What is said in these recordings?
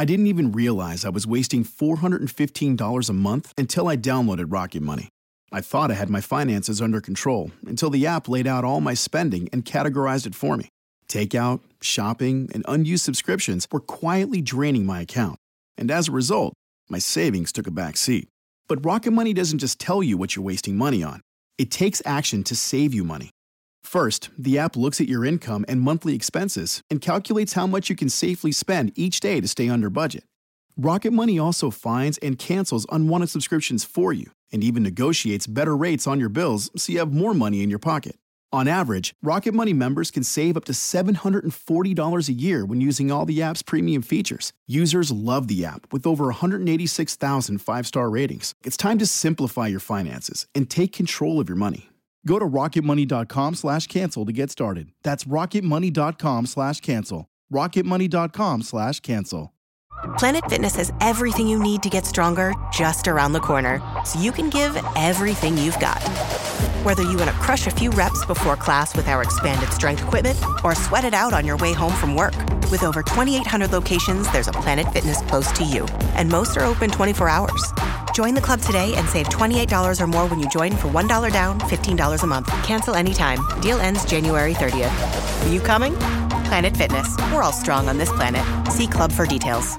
I didn't even realize I was wasting $415 a month until I downloaded Rocket Money. I thought I had my finances under control until the app laid out all my spending and categorized it for me. Takeout, shopping, and unused subscriptions were quietly draining my account. And as a result, my savings took a back seat. But Rocket Money doesn't just tell you what you're wasting money on. It takes action to save you money. First, the app looks at your income and monthly expenses and calculates how much you can safely spend each day to stay under budget. Rocket Money also finds and cancels unwanted subscriptions for you and even negotiates better rates on your bills so you have more money in your pocket. On average, Rocket Money members can save up to $740 a year when using all the app's premium features. Users love the app with over 186,000 five-star ratings. It's time to simplify your finances and take control of your money. Go to rocketmoney.com/cancel to get started. That's rocketmoney.com/cancel. rocketmoney.com/cancel. Planet Fitness has everything you need to get stronger just around the corner, so you can give everything you've got. Whether you want to crush a few reps before class with our expanded strength equipment or sweat it out on your way home from work. With over 2,800 locations, there's a Planet Fitness close to you, and most are open 24 hours. Join the club today and save $28 or more when you join for $1 down, $15 a month. Cancel anytime. Deal ends January 30th. Are you coming? Planet Fitness. We're all strong on this planet. See club for details.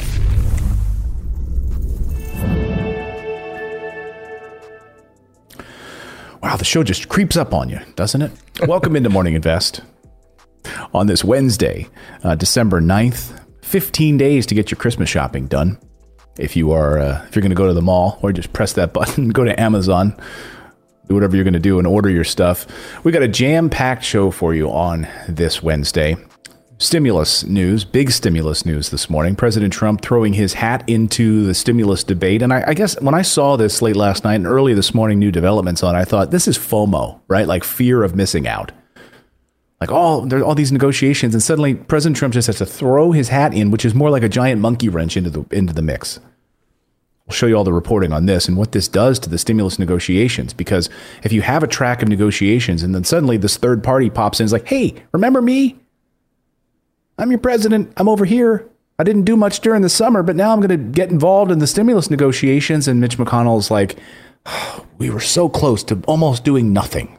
Wow, the show just creeps up on you, doesn't it? Welcome into Morning Invest on this Wednesday, December 9th. 15 days to get your Christmas shopping done. If you're going to go to the mall or just press that button, go to Amazon, do whatever you're going to do and order your stuff. We got a jam-packed show for you on this Wednesday. Stimulus news, big stimulus news this morning. President Trump throwing his hat into the stimulus debate. And I guess when I saw this late last night and early this morning, new developments on it, I thought this is FOMO, right? Like fear of missing out. Like, there are all these negotiations, and suddenly President Trump just has to throw his hat in, which is more like a giant monkey wrench into the mix. We'll show you all the reporting on this and what this does to the stimulus negotiations. Because if you have a track of negotiations and then suddenly this third party pops in and is like, hey, remember me? I'm your president. I'm over here. I didn't do much during the summer, but now I'm going to get involved in the stimulus negotiations. And Mitch McConnell's like, oh, we were so close to almost doing nothing.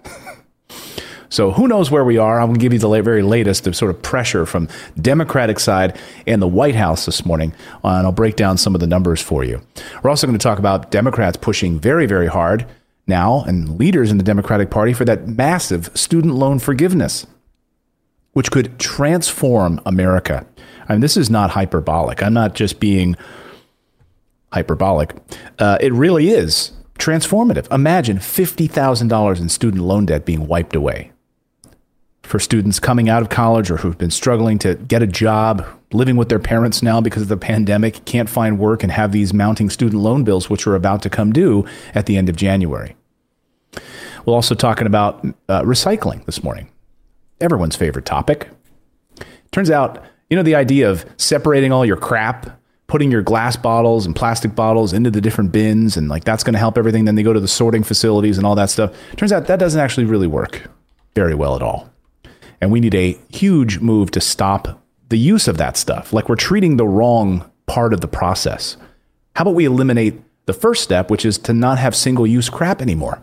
So who knows where we are? I'm going to give you the very latest of sort of pressure from Democratic side and the White House this morning. And I'll break down some of the numbers for you. We're also going to talk about Democrats pushing very, very hard now and leaders in the Democratic Party for that massive student loan forgiveness, which could transform America. I mean, this is not hyperbolic. I'm not just being hyperbolic. It really is transformative. Imagine $50,000 in student loan debt being wiped away for students coming out of college or who've been struggling to get a job, living with their parents now because of the pandemic, can't find work, and have these mounting student loan bills, which are about to come due at the end of January. We're also talking about recycling this morning. Everyone's favorite topic. Turns out, the idea of separating all your crap, putting your glass bottles and plastic bottles into the different bins, and like that's going to help everything. Then they go to the sorting facilities and all that stuff. Turns out that doesn't actually really work very well at all. And we need a huge move to stop the use of that stuff. Like we're treating the wrong part of the process. How about we eliminate the first step, which is to not have single-use crap anymore?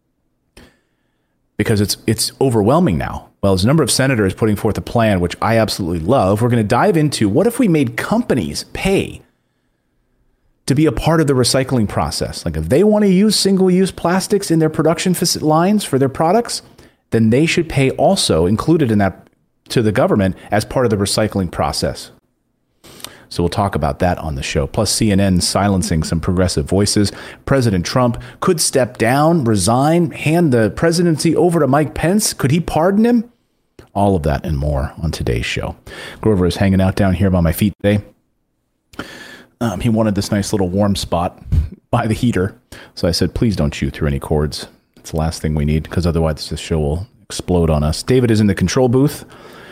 Because it's overwhelming now. Well, there's a number of senators putting forth a plan, which I absolutely love. We're going to dive into what if we made companies pay to be a part of the recycling process. Like if they want to use single-use plastics in their production lines for their products, then they should pay also included in that to the government as part of the recycling process. So we'll talk about that on the show. Plus CNN silencing some progressive voices. President Trump could step down, resign, hand the presidency over to Mike Pence. Could he pardon him? All of that and more on today's show. Grover is hanging out down here by my feet today. He wanted this nice little warm spot by the heater. So I said, please don't chew through any cords. It's the last thing we need, because otherwise this show will explode on us. David is in the control booth.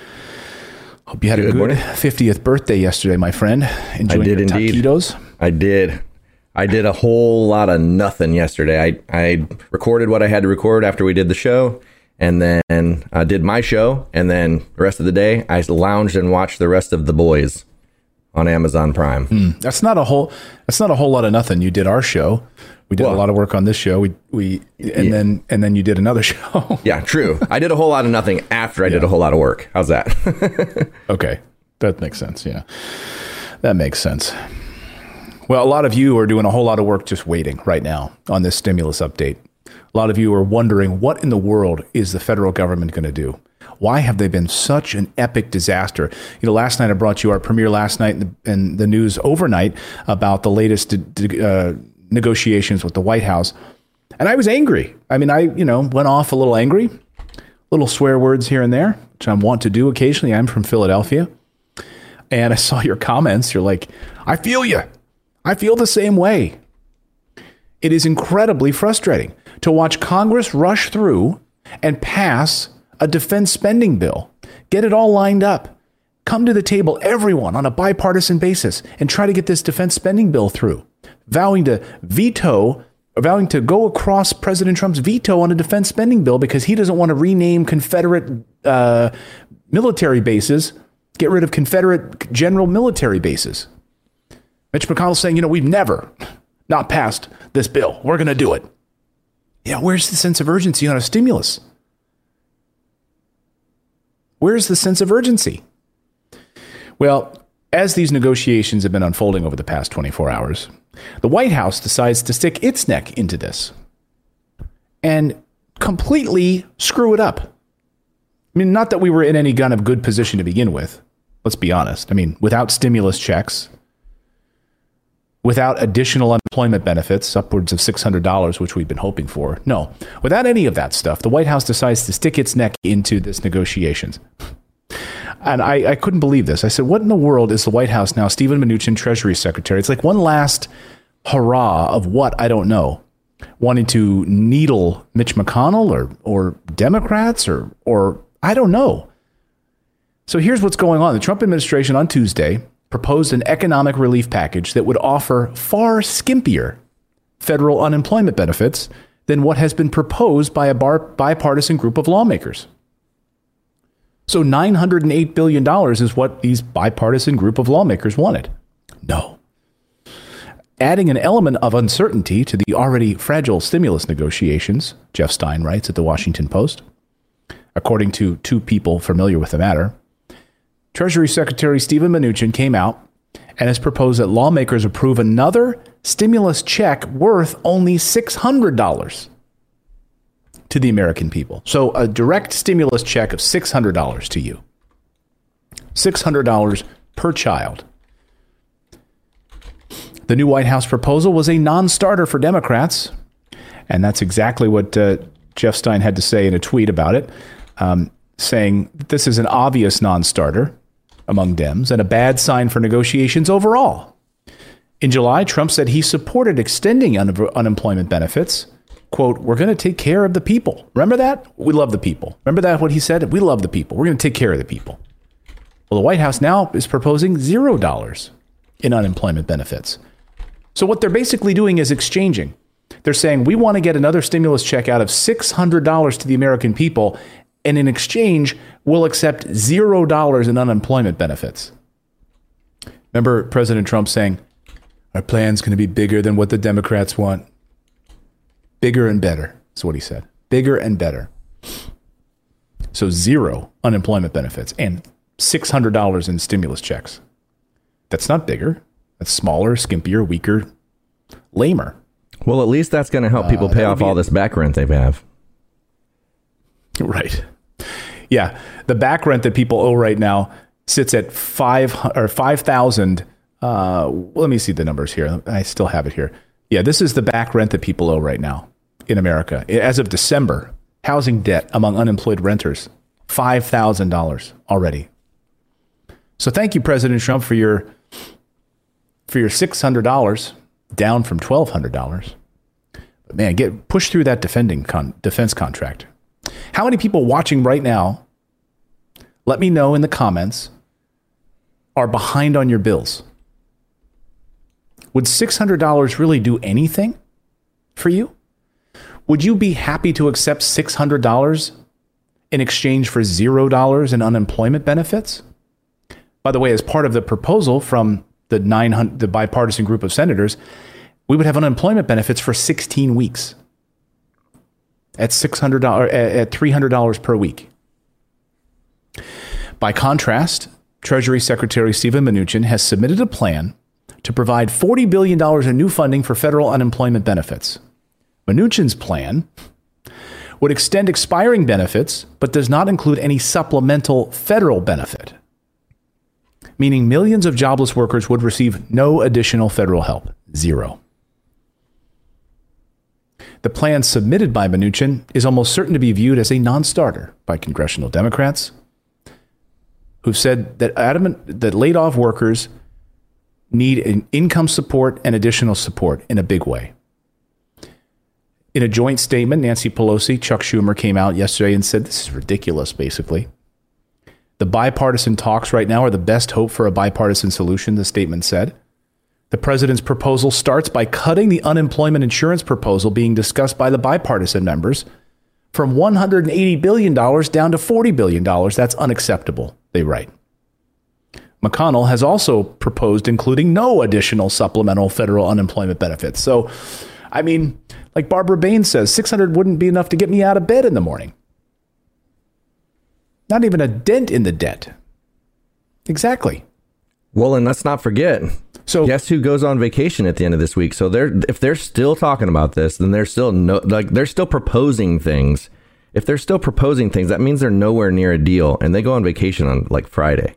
Hope you had a good 50th birthday yesterday, my friend. Enjoying your taquitos. I did. I did a whole lot of nothing yesterday. I recorded what I had to record after we did the show, and then I did my show, and then the rest of the day I lounged and watched the rest of The Boys. on Amazon Prime. That's not a whole lot of nothing. You did our show. We did a lot of work on this show. Then you did another show. Yeah, true. I did a whole lot of nothing after I did a whole lot of work. How's that? Okay. That makes sense. Yeah. That makes sense. Well, a lot of you are doing a whole lot of work just waiting right now on this stimulus update. A lot of you are wondering, what in the world is the federal government going to do? Why have they been such an epic disaster? Last night I brought you our premiere last night in the news overnight about the latest negotiations with the White House. And I was angry. I mean, I went off a little angry, little swear words here and there, which I want to do occasionally. I'm from Philadelphia. And I saw your comments. You're like, I feel you. I feel the same way. It is incredibly frustrating to watch Congress rush through and pass a defense spending bill, get it all lined up, come to the table, everyone on a bipartisan basis, and try to get this defense spending bill through, vowing to go across President Trump's veto on a defense spending bill because he doesn't want to rename Confederate military bases, get rid of Confederate general military bases. Mitch McConnell saying, we've never not passed this bill. We're going to do it. Yeah, where's the sense of urgency on a stimulus? Where's the sense of urgency? Well, as these negotiations have been unfolding over the past 24 hours, the White House decides to stick its neck into this and completely screw it up. I mean, not that we were in any kind of good position to begin with. Let's be honest. I mean, without stimulus checks, without additional unemployment benefits, upwards of $600, which we've been hoping for. No, without any of that stuff, the White House decides to stick its neck into this negotiations. And I couldn't believe this. I said, what in the world is the White House now? Steven Mnuchin, Treasury Secretary. It's like one last hurrah of what? I don't know. Wanting to needle Mitch McConnell or Democrats or I don't know. So here's what's going on. The Trump administration on Tuesday proposed an economic relief package that would offer far skimpier federal unemployment benefits than what has been proposed by a bipartisan group of lawmakers. So $908 billion is what these bipartisan group of lawmakers wanted. No. Adding an element of uncertainty to the already fragile stimulus negotiations, Jeff Stein writes at the Washington Post. According to two people familiar with the matter, Treasury Secretary Steven Mnuchin came out and has proposed that lawmakers approve another stimulus check worth only $600 to the American people. So a direct stimulus check of $600 to you. $600 per child. The new White House proposal was a non-starter for Democrats, and that's exactly what Jeff Stein had to say in a tweet about it, saying this is an obvious non-starter among Dems and a bad sign for negotiations overall. In July, Trump said he supported extending unemployment benefits. Quote, we're going to take care of the people. Remember that? We love the people. Remember that, what he said? We love the people. We're going to take care of the people. Well, the White House now is proposing $0 in unemployment benefits. So what they're basically doing is exchanging. They're saying, we want to get another stimulus check out of $600 to the American people, and in exchange, we'll accept $0 in unemployment benefits. Remember President Trump saying, our plan's going to be bigger than what the Democrats want. Bigger and better. That's what he said. Bigger and better. So $0 unemployment benefits and $600 in stimulus checks. That's not bigger. That's smaller, skimpier, weaker, lamer. Well, at least that's going to help people pay off all this back rent they have. Right. Yeah. The back rent that people owe right now sits at $5,000. Let me see the numbers here. I still have it here. Yeah, this is the back rent that people owe right now in America. As of December, housing debt among unemployed renters, $5,000 already. So thank you, President Trump, for your $600, down from $1,200. But man, push through that defense contract. How many people watching right now, let me know in the comments, are behind on your bills? Would $600 really do anything for you? Would you be happy to accept $600 in exchange for $0 in unemployment benefits? By the way, as part of the proposal from the bipartisan group of senators, we would have unemployment benefits for 16 weeks at $300 per week. By contrast, Treasury Secretary Steven Mnuchin has submitted a plan to provide $40 billion in new funding for federal unemployment benefits. Mnuchin's plan would extend expiring benefits, but does not include any supplemental federal benefit, meaning millions of jobless workers would receive no additional federal help. Zero. The plan submitted by Mnuchin is almost certain to be viewed as a non-starter by congressional Democrats, who've said that laid-off workers need an income support and additional support in a big way. In a joint statement, Nancy Pelosi, Chuck Schumer came out yesterday and said this is ridiculous, basically. The bipartisan talks right now are the best hope for a bipartisan solution, the statement said. The president's proposal starts by cutting the unemployment insurance proposal being discussed by the bipartisan members from $180 billion down to $40 billion. That's unacceptable, they write. McConnell has also proposed including no additional supplemental federal unemployment benefits. So, I mean, like Barbara Bain says, $600 wouldn't be enough to get me out of bed in the morning. Not even a dent in the debt. Exactly. Well, and let's not forget, so guess who goes on vacation at the end of this week? So if they're still talking about this, then they're still proposing things. If they're still proposing things, that means they're nowhere near a deal, and they go on vacation on like Friday.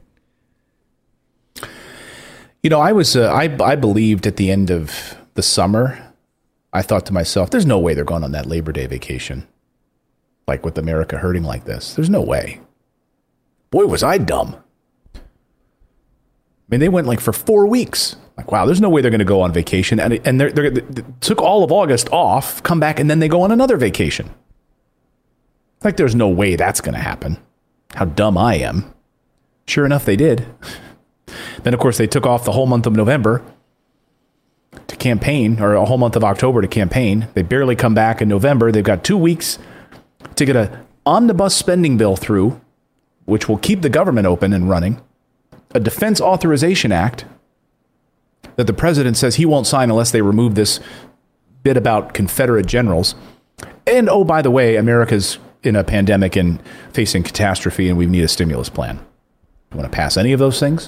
You know, I believed at the end of the summer, I thought to myself, there's no way they're going on that Labor Day vacation. Like with America hurting like this. There's no way. Boy, was I dumb. I mean, they went like for 4 weeks. Like, wow, there's no way they're going to go on vacation. And they took all of August off, come back, and then they go on another vacation. Like, there's no way that's going to happen. How dumb I am. Sure enough, they did. Then, of course, they took off the whole month of November to campaign, or a whole month of October to campaign. They barely come back in November. They've got 2 weeks to get an omnibus spending bill through, which will keep the government open and running, a Defense Authorization Act that the president says he won't sign unless they remove this bit about Confederate generals. And, oh, by the way, America's in a pandemic and facing catastrophe, and we need a stimulus plan. You want to pass any of those things?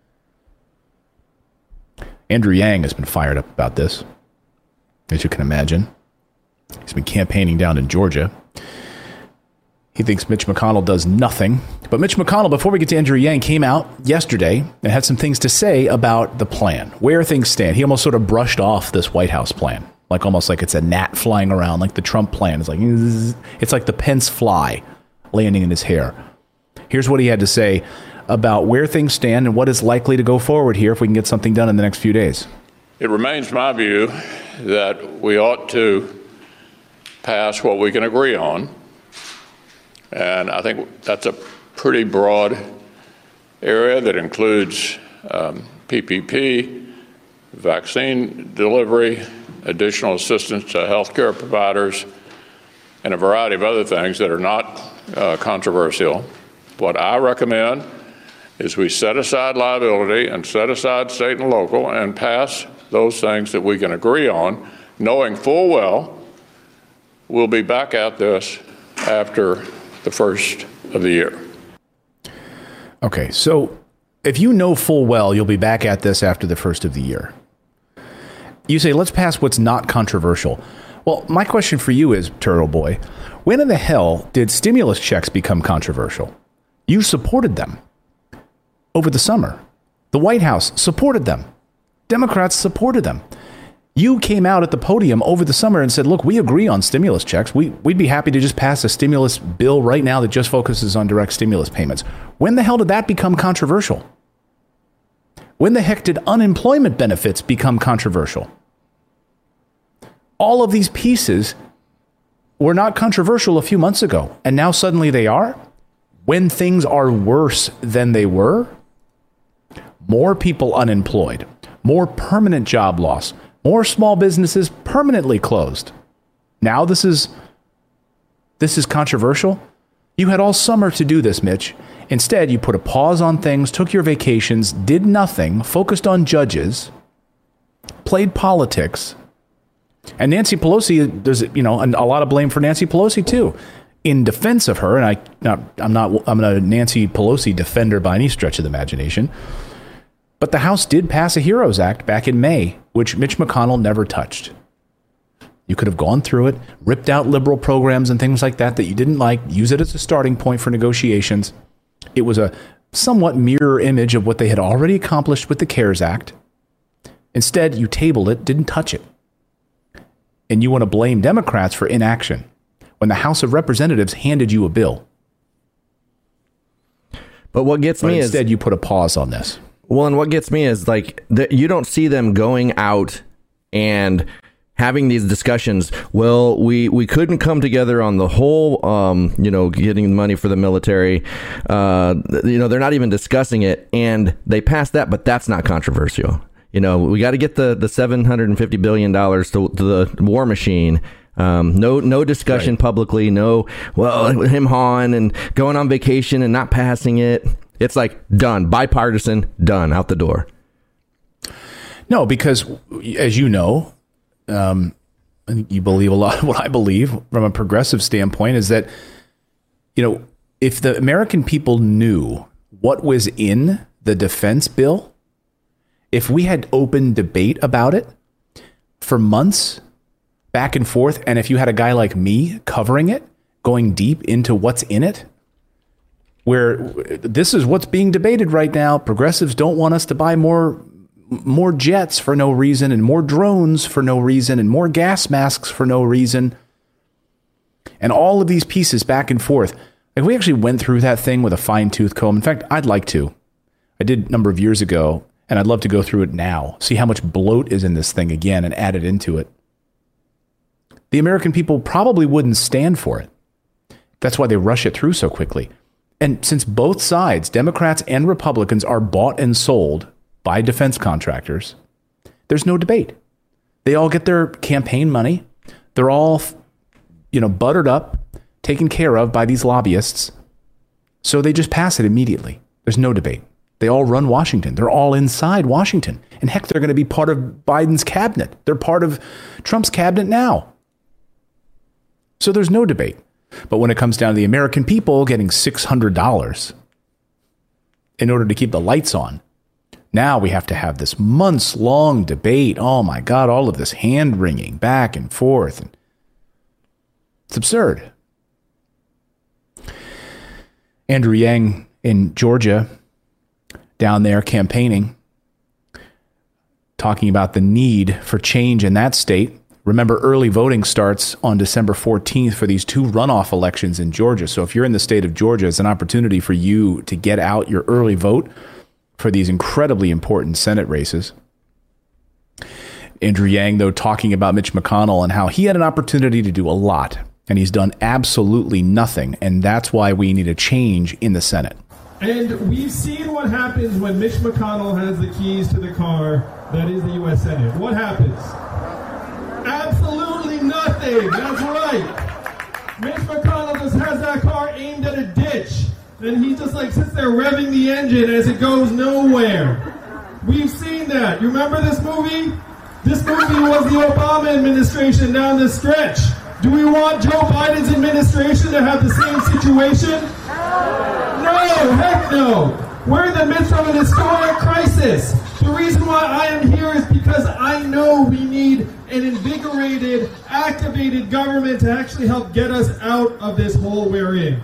Andrew Yang has been fired up about this, as you can imagine. He's been campaigning down in Georgia. He thinks Mitch McConnell does nothing. But Mitch McConnell, before we get to Andrew Yang, came out yesterday and had some things to say about the plan, where things stand. He almost sort of brushed off this White House plan, almost like it's a gnat flying around, like the Trump plan. It's like the Pence fly landing in his hair. Here's what he had to say about where things stand and what is likely to go forward here if we can get something done in the next few days. It remains my view that we ought to pass what we can agree on. And I think that's a pretty broad area that includes PPP, vaccine delivery, additional assistance to healthcare providers, and a variety of other things that are not controversial. What I recommend is we set aside liability and set aside state and local and pass those things that we can agree on, knowing full well we'll be back at this after the first of the year. Okay, so if you know full well you'll be back at this after the first of the year, you say, let's pass what's not controversial. Well, my question for you is, Turtle Boy, when in the hell did stimulus checks become controversial? You supported them over the summer. The White House supported them. Democrats supported them. You came out at the podium over the summer and said, look, we agree on stimulus checks. We'd be happy to just pass a stimulus bill right now that just focuses on direct stimulus payments. When the hell did that become controversial? When the heck did unemployment benefits become controversial? All of these pieces were not controversial a few months ago, and now suddenly they are? When things are worse than they were? More people unemployed, more permanent job loss, more small businesses permanently closed. Now this is controversial? You had all summer to do this, Mitch, Instead, you put a pause on things, took your vacations, did nothing, focused on judges, played politics. And Nancy Pelosi, there's a lot of blame for Nancy Pelosi too. In defense of her, and I'm not a Nancy Pelosi defender by any stretch of the imagination, but the House did pass a HEROES Act back in May, which Mitch McConnell never touched. You could have gone through it, ripped out liberal programs and things like that you didn't like, use it as a starting point for negotiations. It was a somewhat mirror image of what they had already accomplished with the CARES Act. Instead, you tabled it, didn't touch it. And you want to blame Democrats for inaction when the House of Representatives handed you a bill. But what gets me is... Instead, you put a pause on this. Well, and what gets me is you don't see them going out and having these discussions. Well, we couldn't come together on the whole, getting money for the military. They're not even discussing it, and they passed that, but that's not controversial. We got to get the $750 billion to the war machine. No discussion publicly. No, him hawing and going on vacation and not passing it. It's like done, bipartisan, done, out the door. No, because as you know, I think you believe a lot of what I believe from a progressive standpoint is that, if the American people knew what was in the defense bill, if we had open debate about it for months back and forth, and if you had a guy like me covering it, going deep into what's in it, where this is what's being debated right now. Progressives don't want us to buy more jets for no reason, and more drones for no reason, and more gas masks for no reason. And all of these pieces back and forth. Like, we actually went through that thing with a fine-tooth comb. In fact, I'd like to. I did a number of years ago, and I'd love to go through it now, see how much bloat is in this thing again and add it into it. The American people probably wouldn't stand for it. That's why they rush it through so quickly. And since both sides, Democrats and Republicans, are bought and sold by defense contractors, there's no debate. They all get their campaign money. They're all, buttered up, taken care of by these lobbyists. So they just pass it immediately. There's no debate. They all run Washington. They're all inside Washington. And heck, they're going to be part of Biden's cabinet. They're part of Trump's cabinet now. So there's no debate. But when it comes down to the American people getting $600 in order to keep the lights on, now we have to have this months-long debate. Oh, my God, all of this hand-wringing back and forth. It's absurd. Andrew Yang in Georgia, down there campaigning, talking about the need for change in that state. Remember, early voting starts on December 14th for these two runoff elections in Georgia. So if you're in the state of Georgia, it's an opportunity for you to get out your early vote for these incredibly important Senate races. Andrew Yang, though, talking about Mitch McConnell and how he had an opportunity to do a lot, and he's done absolutely nothing. And that's why we need a change in the Senate. And we've seen what happens when Mitch McConnell has the keys to the car that is the U.S. Senate. What happens? Absolutely nothing. That's right. Mitch McConnell just has that car aimed at a ditch, and he just sits there revving the engine as it goes nowhere. We've seen that. You remember this movie? This movie was the Obama administration down the stretch. Do we want Joe Biden's administration to have the same situation? No, heck no. We're in the midst of an historic crisis. The reason why I am here is because I know we need an invigorated, activated government to actually help get us out of this hole we're in.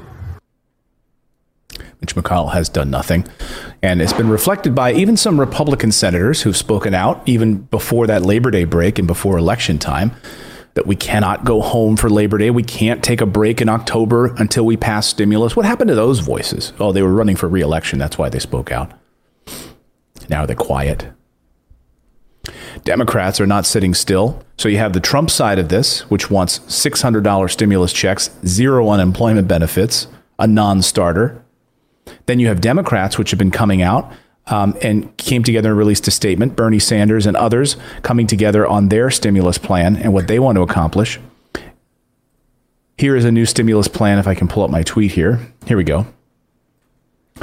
Mitch McConnell has done nothing. And it's been reflected by even some Republican senators who've spoken out even before that Labor Day break and before election time, that we cannot go home for Labor Day. We can't take a break in October until we pass stimulus. What happened to those voices? Oh, they were running for re-election. That's why they spoke out. Now they're quiet. Democrats are not sitting still. So you have the Trump side of this, which wants $600 stimulus checks, zero unemployment benefits, a non-starter. Then you have Democrats, which have been coming out and came together and released a statement. Bernie Sanders and others coming together on their stimulus plan and what they want to accomplish. Here is a new stimulus plan. If I can pull up my tweet here. Here we go.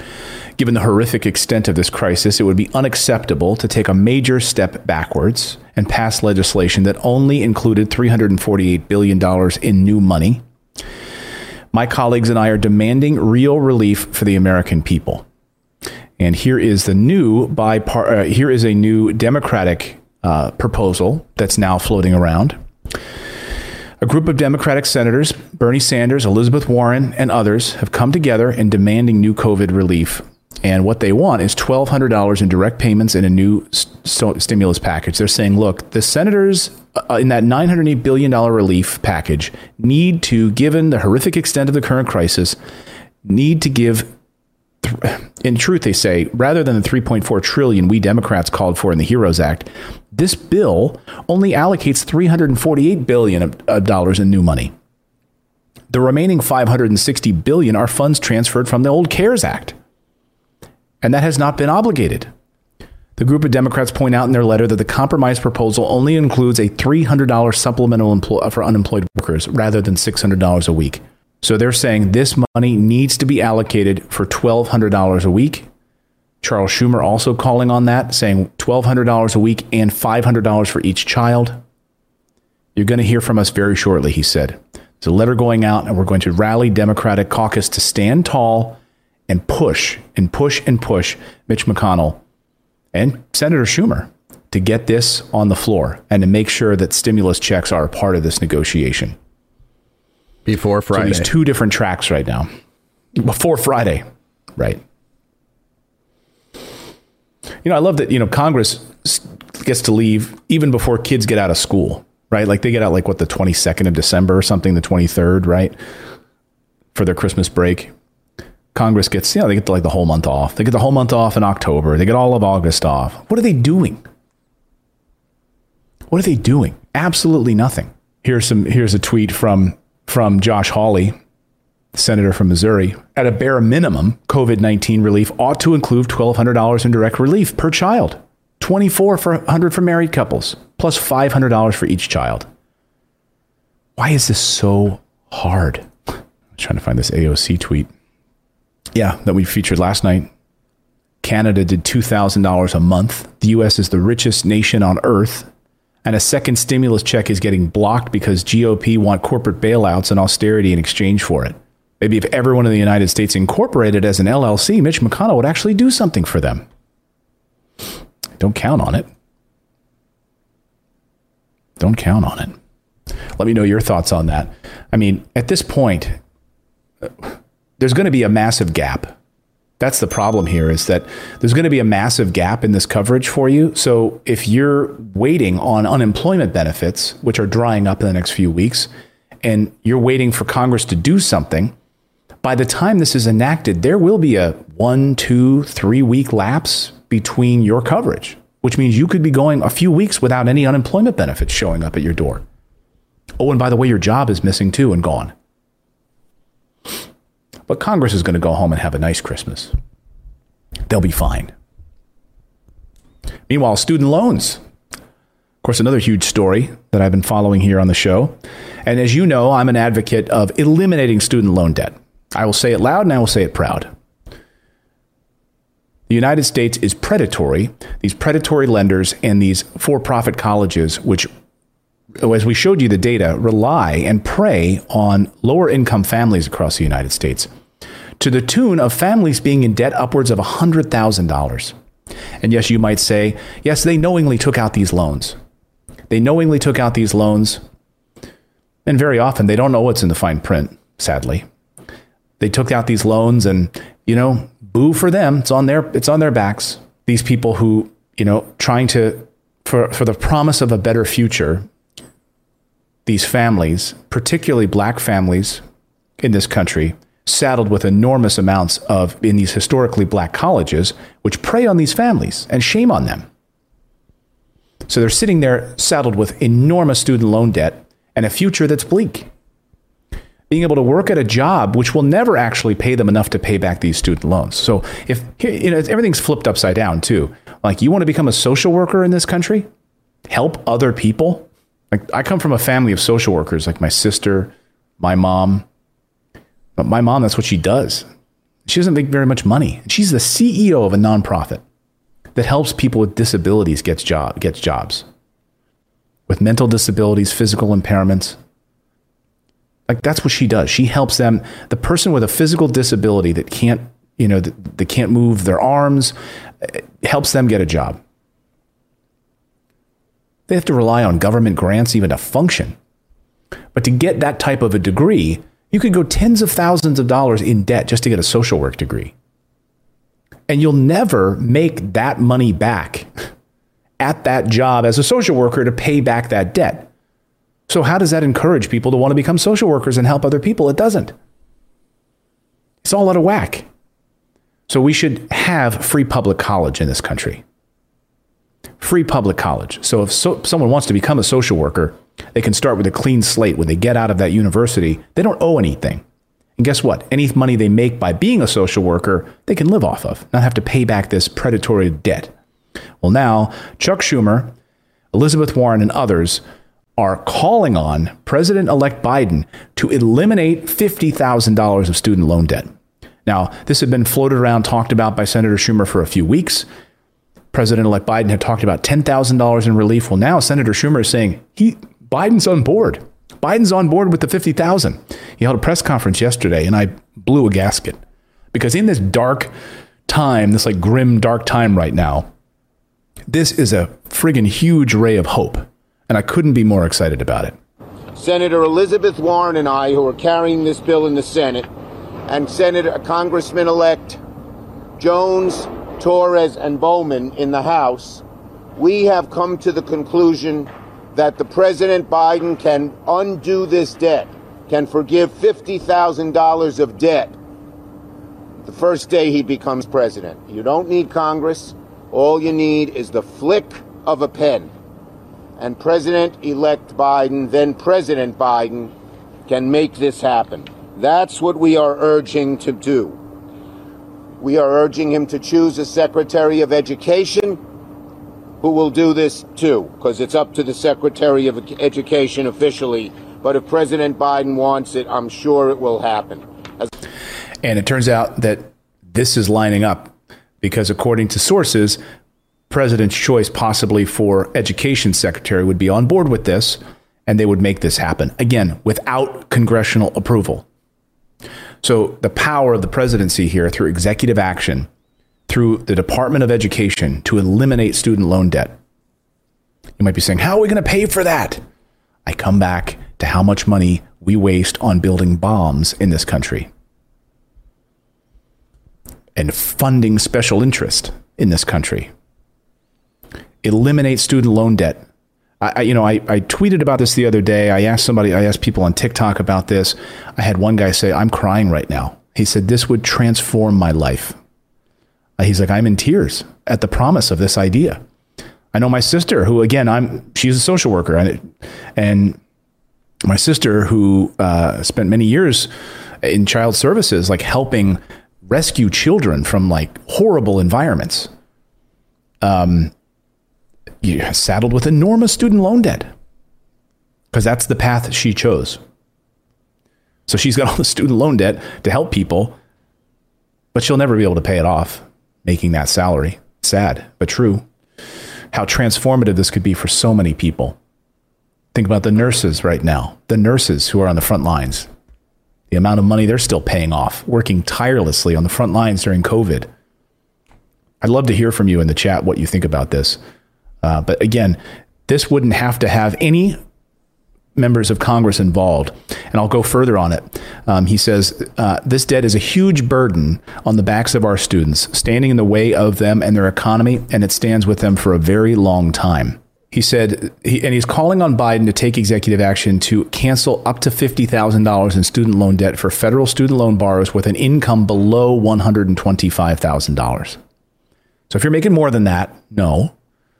Given the horrific extent of this crisis, it would be unacceptable to take a major step backwards and pass legislation that only included $348 billion in new money. My colleagues and I are demanding real relief for the American people. And here is a new Democratic proposal that's now floating around. A group of Democratic senators, Bernie Sanders, Elizabeth Warren, and others, have come together in demanding new COVID relief. And what they want is $1,200 in direct payments in a new stimulus package. They're saying, look, the senators in that $908 billion relief package need to, given the horrific extent of the current crisis, need to give, in truth, they say, rather than the $3.4 trillion we Democrats called for in the HEROES Act, this bill only allocates $348 billion of dollars in new money. The remaining $560 billion are funds transferred from the old CARES Act. And that has not been obligated. The group of Democrats point out in their letter that the compromise proposal only includes a $300 supplemental for unemployed workers rather than $600 a week. So they're saying this money needs to be allocated for $1,200 a week. Charles Schumer also calling on that, saying $1,200 a week and $500 for each child. You're going to hear from us very shortly, he said. There's a letter going out, and we're going to rally Democratic caucus to stand tall and push Mitch McConnell and Senator Schumer to get this on the floor and to make sure that stimulus checks are a part of this negotiation. Before Friday. So these two different tracks right now. Before Friday, right. I love that, Congress gets to leave even before kids get out of school, right? Like they get out the 22nd of December or something, the 23rd, right? For their Christmas break. Congress gets, they get the whole month off. They get the whole month off in October. They get all of August off. What are they doing? What are they doing? Absolutely nothing. Here's a tweet from Josh Hawley, senator from Missouri. At a bare minimum, COVID-19 relief ought to include $1,200 in direct relief per child, $2,400 for married couples, plus $500 for each child. Why is this so hard? I'm trying to find this AOC tweet. Yeah, that we featured last night. Canada did $2,000 a month. The U.S. is the richest nation on earth. And a second stimulus check is getting blocked because GOP want corporate bailouts and austerity in exchange for it. Maybe if everyone in the United States incorporated as an LLC, Mitch McConnell would actually do something for them. Don't count on it. Don't count on it. Let me know your thoughts on that. I mean, at this point, there's going to be a massive gap. That's the problem here, is that there's going to be a massive gap in this coverage for you. So if you're waiting on unemployment benefits, which are drying up in the next few weeks, and you're waiting for Congress to do something, by the time this is enacted, there will be a 1, 2, 3 week lapse between your coverage, which means you could be going a few weeks without any unemployment benefits showing up at your door. Oh, and by the way, your job is missing too and gone. But Congress is going to go home and have a nice Christmas. They'll be fine. Meanwhile, student loans. Of course, another huge story that I've been following here on the show. And as you know, I'm an advocate of eliminating student loan debt. I will say it loud and I will say it proud. The United States is predatory. These predatory lenders and these for-profit colleges, which, as we showed you the data, rely and prey on lower income families across the United States, to the tune of families being in debt upwards of $100,000. And yes, you might say, yes, they knowingly took out these loans. They knowingly took out these loans. And very often they don't know what's in the fine print, sadly. They took out these loans and, boo for them. It's on their backs. These people who, trying to, for the promise of a better future, these families, particularly black families in this country, saddled with enormous amounts in these historically black colleges, which prey on these families, and shame on them. So they're sitting there saddled with enormous student loan debt and a future that's bleak. Being able to work at a job which will never actually pay them enough to pay back these student loans. So if everything's flipped upside down too. Like, you want to become a social worker in this country? Help other people? Like, I come from a family of social workers, like my sister, my mom. But my mom, that's what she does. She doesn't make very much money. She's the CEO of a nonprofit that helps people with disabilities gets jobs. With mental disabilities, physical impairments. Like, that's what she does. She helps them. The person with a physical disability that can't, that can't move their arms, helps them get a job. They have to rely on government grants even to function. But to get that type of a degree, you could go tens of thousands of dollars in debt just to get a social work degree. And you'll never make that money back at that job as a social worker to pay back that debt. So how does that encourage people to want to become social workers and help other people? It doesn't. It's all out of whack. So we should have free public college in this country. Free public college. So if someone wants to become a social worker, they can start with a clean slate. When they get out of that university, they don't owe anything. And guess what? Any money they make by being a social worker, they can live off of, not have to pay back this predatory debt. Well, now Chuck Schumer, Elizabeth Warren, and others are calling on President-elect Biden to eliminate $50,000 of student loan debt. Now, this had been floated around, talked about by Senator Schumer for a few weeks. President-elect Biden had talked about $10,000 in relief. Well, now Senator Schumer is saying Biden's on board. Biden's on board with the $50,000. He held a press conference yesterday, and I blew a gasket. Because in this dark time, this like grim, dark time right now, this is a friggin' huge ray of hope. And I couldn't be more excited about it. Senator Elizabeth Warren and I, who are carrying this bill in the Senate, and Congressman-elect Jones, Torres, and Bowman in the House, we have come to the conclusion that the President Biden can undo this debt, can forgive $50,000 of debt the first day he becomes president. You don't need Congress. All you need is the flick of a pen. And President-elect Biden, then President Biden, can make this happen. That's what we are urging to do. We are urging him to choose a Secretary of Education who will do this too, because it's up to the Secretary of Education officially. But if President Biden wants it, I'm sure it will happen. And it turns out that this is lining up because, according to sources, President's choice possibly for Education Secretary would be on board with this, and they would make this happen, again, without congressional approval. So the power of the presidency here through executive action, through the Department of Education to eliminate student loan debt. You might be saying, how are we going to pay for that? I come back to how much money we waste on building bombs in this country and funding special interest in this country. Eliminate student loan debt. I tweeted about this the other day. I asked people on TikTok about this. I had one guy say, I'm crying right now. He said, this would transform my life. He's like, I'm in tears at the promise of this idea. I know my sister who, again, she's a social worker, and my sister who spent many years in child services, like helping rescue children from like horrible environments. Saddled with enormous student loan debt because that's the path she chose. So she's got all the student loan debt to help people, but she'll never be able to pay it off making that salary. Sad, but true. How transformative this could be for so many people. Think about the nurses right now, the nurses who are on the front lines, the amount of money they're still paying off, working tirelessly on the front lines during COVID. I'd love to hear from you in the chat what you think about this. But again, this wouldn't have to have any members of Congress involved. And I'll go further on it. He says, this debt is a huge burden on the backs of our students, standing in the way of them and their economy, and it stands with them for a very long time. He said, he's calling on Biden to take executive action to cancel up to $50,000 in student loan debt for federal student loan borrowers with an income below $125,000. So if you're making more than that, no.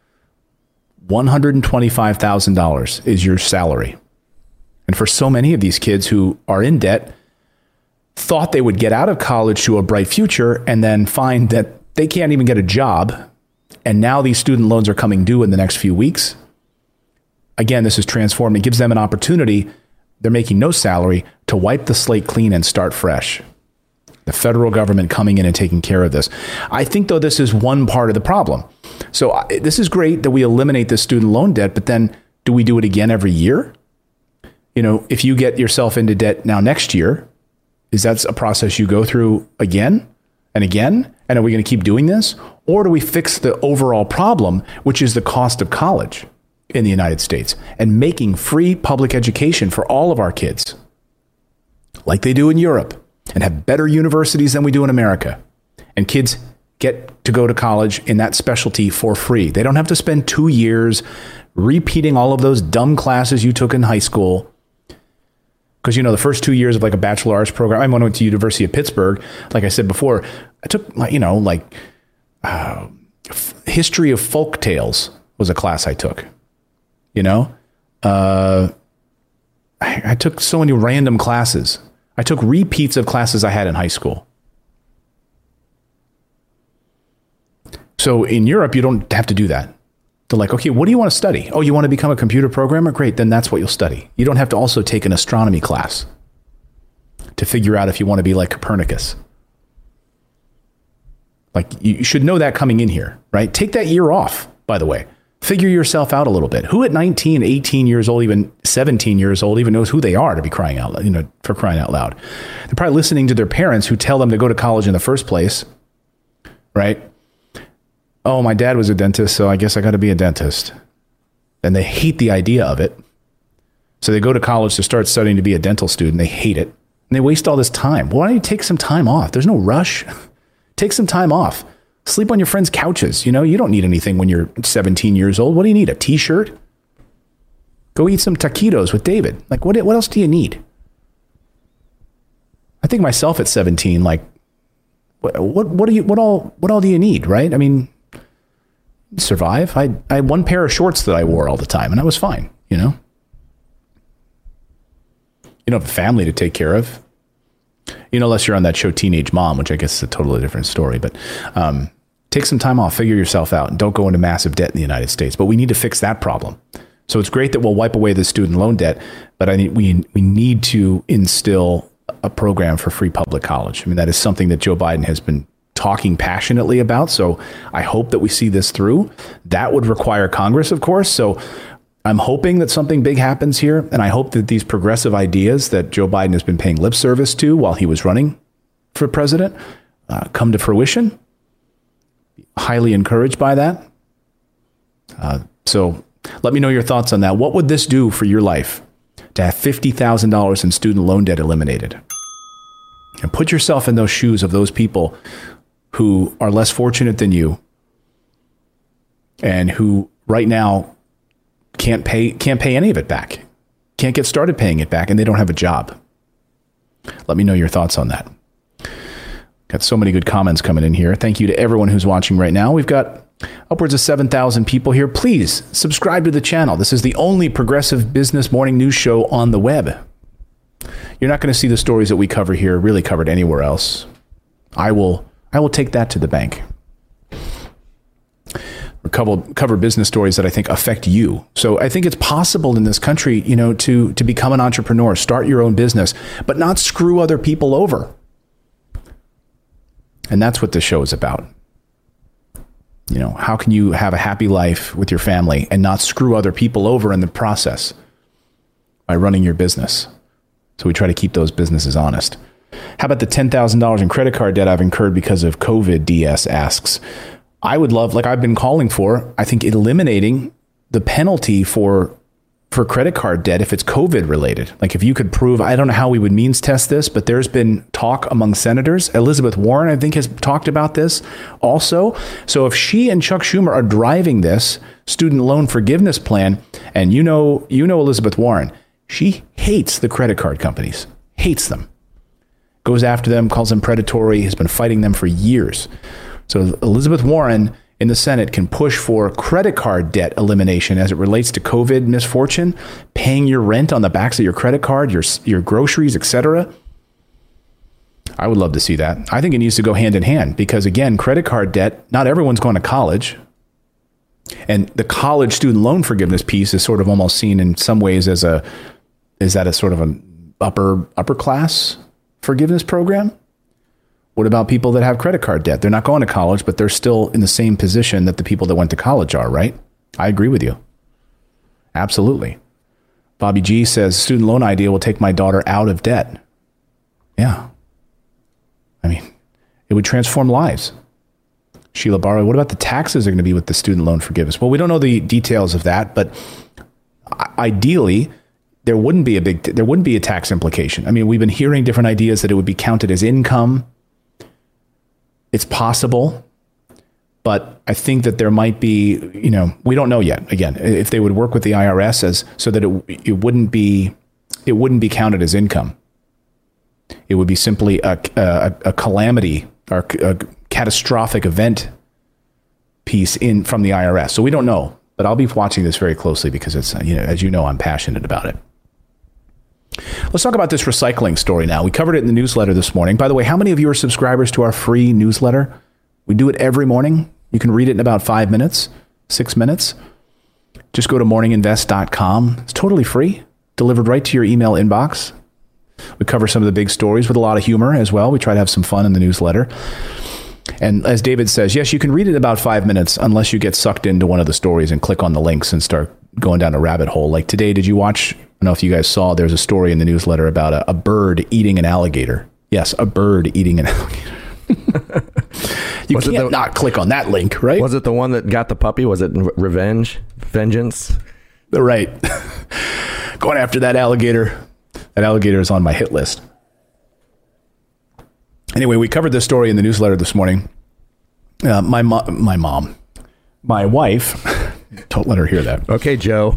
$125,000 is your salary. And for so many of these kids who are in debt, thought they would get out of college to a bright future and then find that they can't even get a job. And now these student loans are coming due in the next few weeks. Again, this is transformed. It gives them an opportunity. They're making no salary to wipe the slate clean and start fresh. The federal government coming in and taking care of this. I think, though, this is one part of the problem. So this is great that we eliminate the student loan debt, but then do we do it again every year? You know, if you get yourself into debt now next year, is that a process you go through again and again? And are we going to keep doing this? Or do we fix the overall problem, which is the cost of college in the United States and making free public education for all of our kids, like they do in Europe, and have better universities than we do in America? And kids get to go to college in that specialty for free. They don't have to spend 2 years repeating all of those dumb classes you took in high school. Because, you know, the first 2 years of like a bachelor arts program, I went to University of Pittsburgh. Like I said before, I took, history of folk tales was a class I took. You know, I took so many random classes. I took repeats of classes I had in high school. So in Europe, you don't have to do that. They're like, okay, what do you want to study? Oh, you want to become a computer programmer? Great, then that's what you'll study. You don't have to also take an astronomy class to figure out if you want to be like Copernicus. Like, you should know that coming in here, right? Take that year off, by the way. Figure yourself out a little bit. Who at 19, 18 years old, even 17 years old, even knows who they are to be crying out loud, for crying out loud? They're probably listening to their parents who tell them to go to college in the first place, right? Oh, my dad was a dentist, so I guess I got to be a dentist. And they hate the idea of it. So they go to college to start studying to be a dental student. They hate it. And they waste all this time. Why don't you take some time off? There's no rush. Take some time off. Sleep on your friends' couches. You know, you don't need anything when you're 17 years old. What do you need? A t-shirt? Go eat some taquitos with David. Like, what else do you need? I think myself at 17, like, what all do you need, right? I mean, survive. I had one pair of shorts that I wore all the time, and I was fine, you know? You don't have a family to take care of. You know, unless you're on that show Teenage Mom, which I guess is a totally different story. But take some time off, figure yourself out, and don't go into massive debt in the United States. But we need to fix that problem. So it's great that we'll wipe away the student loan debt, but we need to instill a program for free public college. I mean, that is something that Joe Biden has been talking passionately about. So I hope that we see this through. That would require Congress, of course. So I'm hoping that something big happens here. And I hope that these progressive ideas that Joe Biden has been paying lip service to while he was running for president come to fruition. Highly encouraged by that. So let me know your thoughts on that. What would this do for your life to have $50,000 in student loan debt eliminated? And put yourself in those shoes of those people who are less fortunate than you and who right now can't pay any of it back, can't get started paying it back, and they don't have a job. Let me know your thoughts on that. Got so many good comments coming in here. Thank you to everyone who's watching right now. We've got upwards of 7,000 people here. Please subscribe to the channel. This is the only progressive business morning news show on the web. You're not going to see the stories that we cover here really covered anywhere else. I will take that to the bank. We cover business stories that I think affect you. So I think it's possible in this country, you know, to become an entrepreneur, start your own business, but not screw other people over. And that's what this show is about. You know, how can you have a happy life with your family and not screw other people over in the process by running your business? So we try to keep those businesses honest. How about the $10,000 in credit card debt I've incurred because of COVID, DS asks. I would love, like I've been calling for, I think eliminating the penalty for credit card debt if it's COVID related. Like if you could prove, I don't know how we would means test this, but there's been talk among senators. Elizabeth Warren, I think, has talked about this also. So if she and Chuck Schumer are driving this student loan forgiveness plan, and you know Elizabeth Warren, she hates the credit card companies, hates them, goes after them, calls them predatory, has been fighting them for years. So Elizabeth Warren in the Senate can push for credit card debt elimination as it relates to COVID misfortune, paying your rent on the backs of your credit card, your groceries, etc. I would love to see that. I think it needs to go hand in hand because, again, credit card debt, not everyone's going to college. And the college student loan forgiveness piece is sort of almost seen in some ways as a sort of an upper class forgiveness program, What about people that have credit card debt? They're not going to college, but they're still in the same position that the people that went to college are, right? I agree with you. Absolutely. Bobby G says, student loan idea will take my daughter out of debt. Yeah. I mean, it would transform lives. Sheila Barrow, what about the taxes are going to be with the student loan forgiveness? Well, we don't know the details of that, but ideally, there wouldn't be a tax implication. I mean, we've been hearing different ideas that it would be counted as income. It's possible, but I think that there might be, we don't know yet. Again, if they would work with the IRS so that it wouldn't be counted as income. It would be simply a calamity or a catastrophic event piece from the IRS. So we don't know, but I'll be watching this very closely because it's, as you know, I'm passionate about it. Let's talk about this recycling story now. We covered it in the newsletter this morning. By the way, how many of you are subscribers to our free newsletter? We do it every morning. You can read it in about 5 minutes, 6 minutes. Just go to morninginvest.com. It's totally free, delivered right to your email inbox. We cover some of the big stories with a lot of humor as well. We try to have some fun in the newsletter. And as David says, yes, you can read it in about 5 minutes unless you get sucked into one of the stories and click on the links and start going down a rabbit hole. Like today, did you watch? I don't know if you guys saw, there's a story in the newsletter about a bird eating an alligator. Yes, a bird eating an alligator. You can't not click on that link, right? Was it the one that got the puppy? Was it Vengeance? Right. Going after that alligator. That alligator is on my hit list. Anyway, we covered this story in the newsletter this morning. My wife, don't let her hear that. Okay, Joe.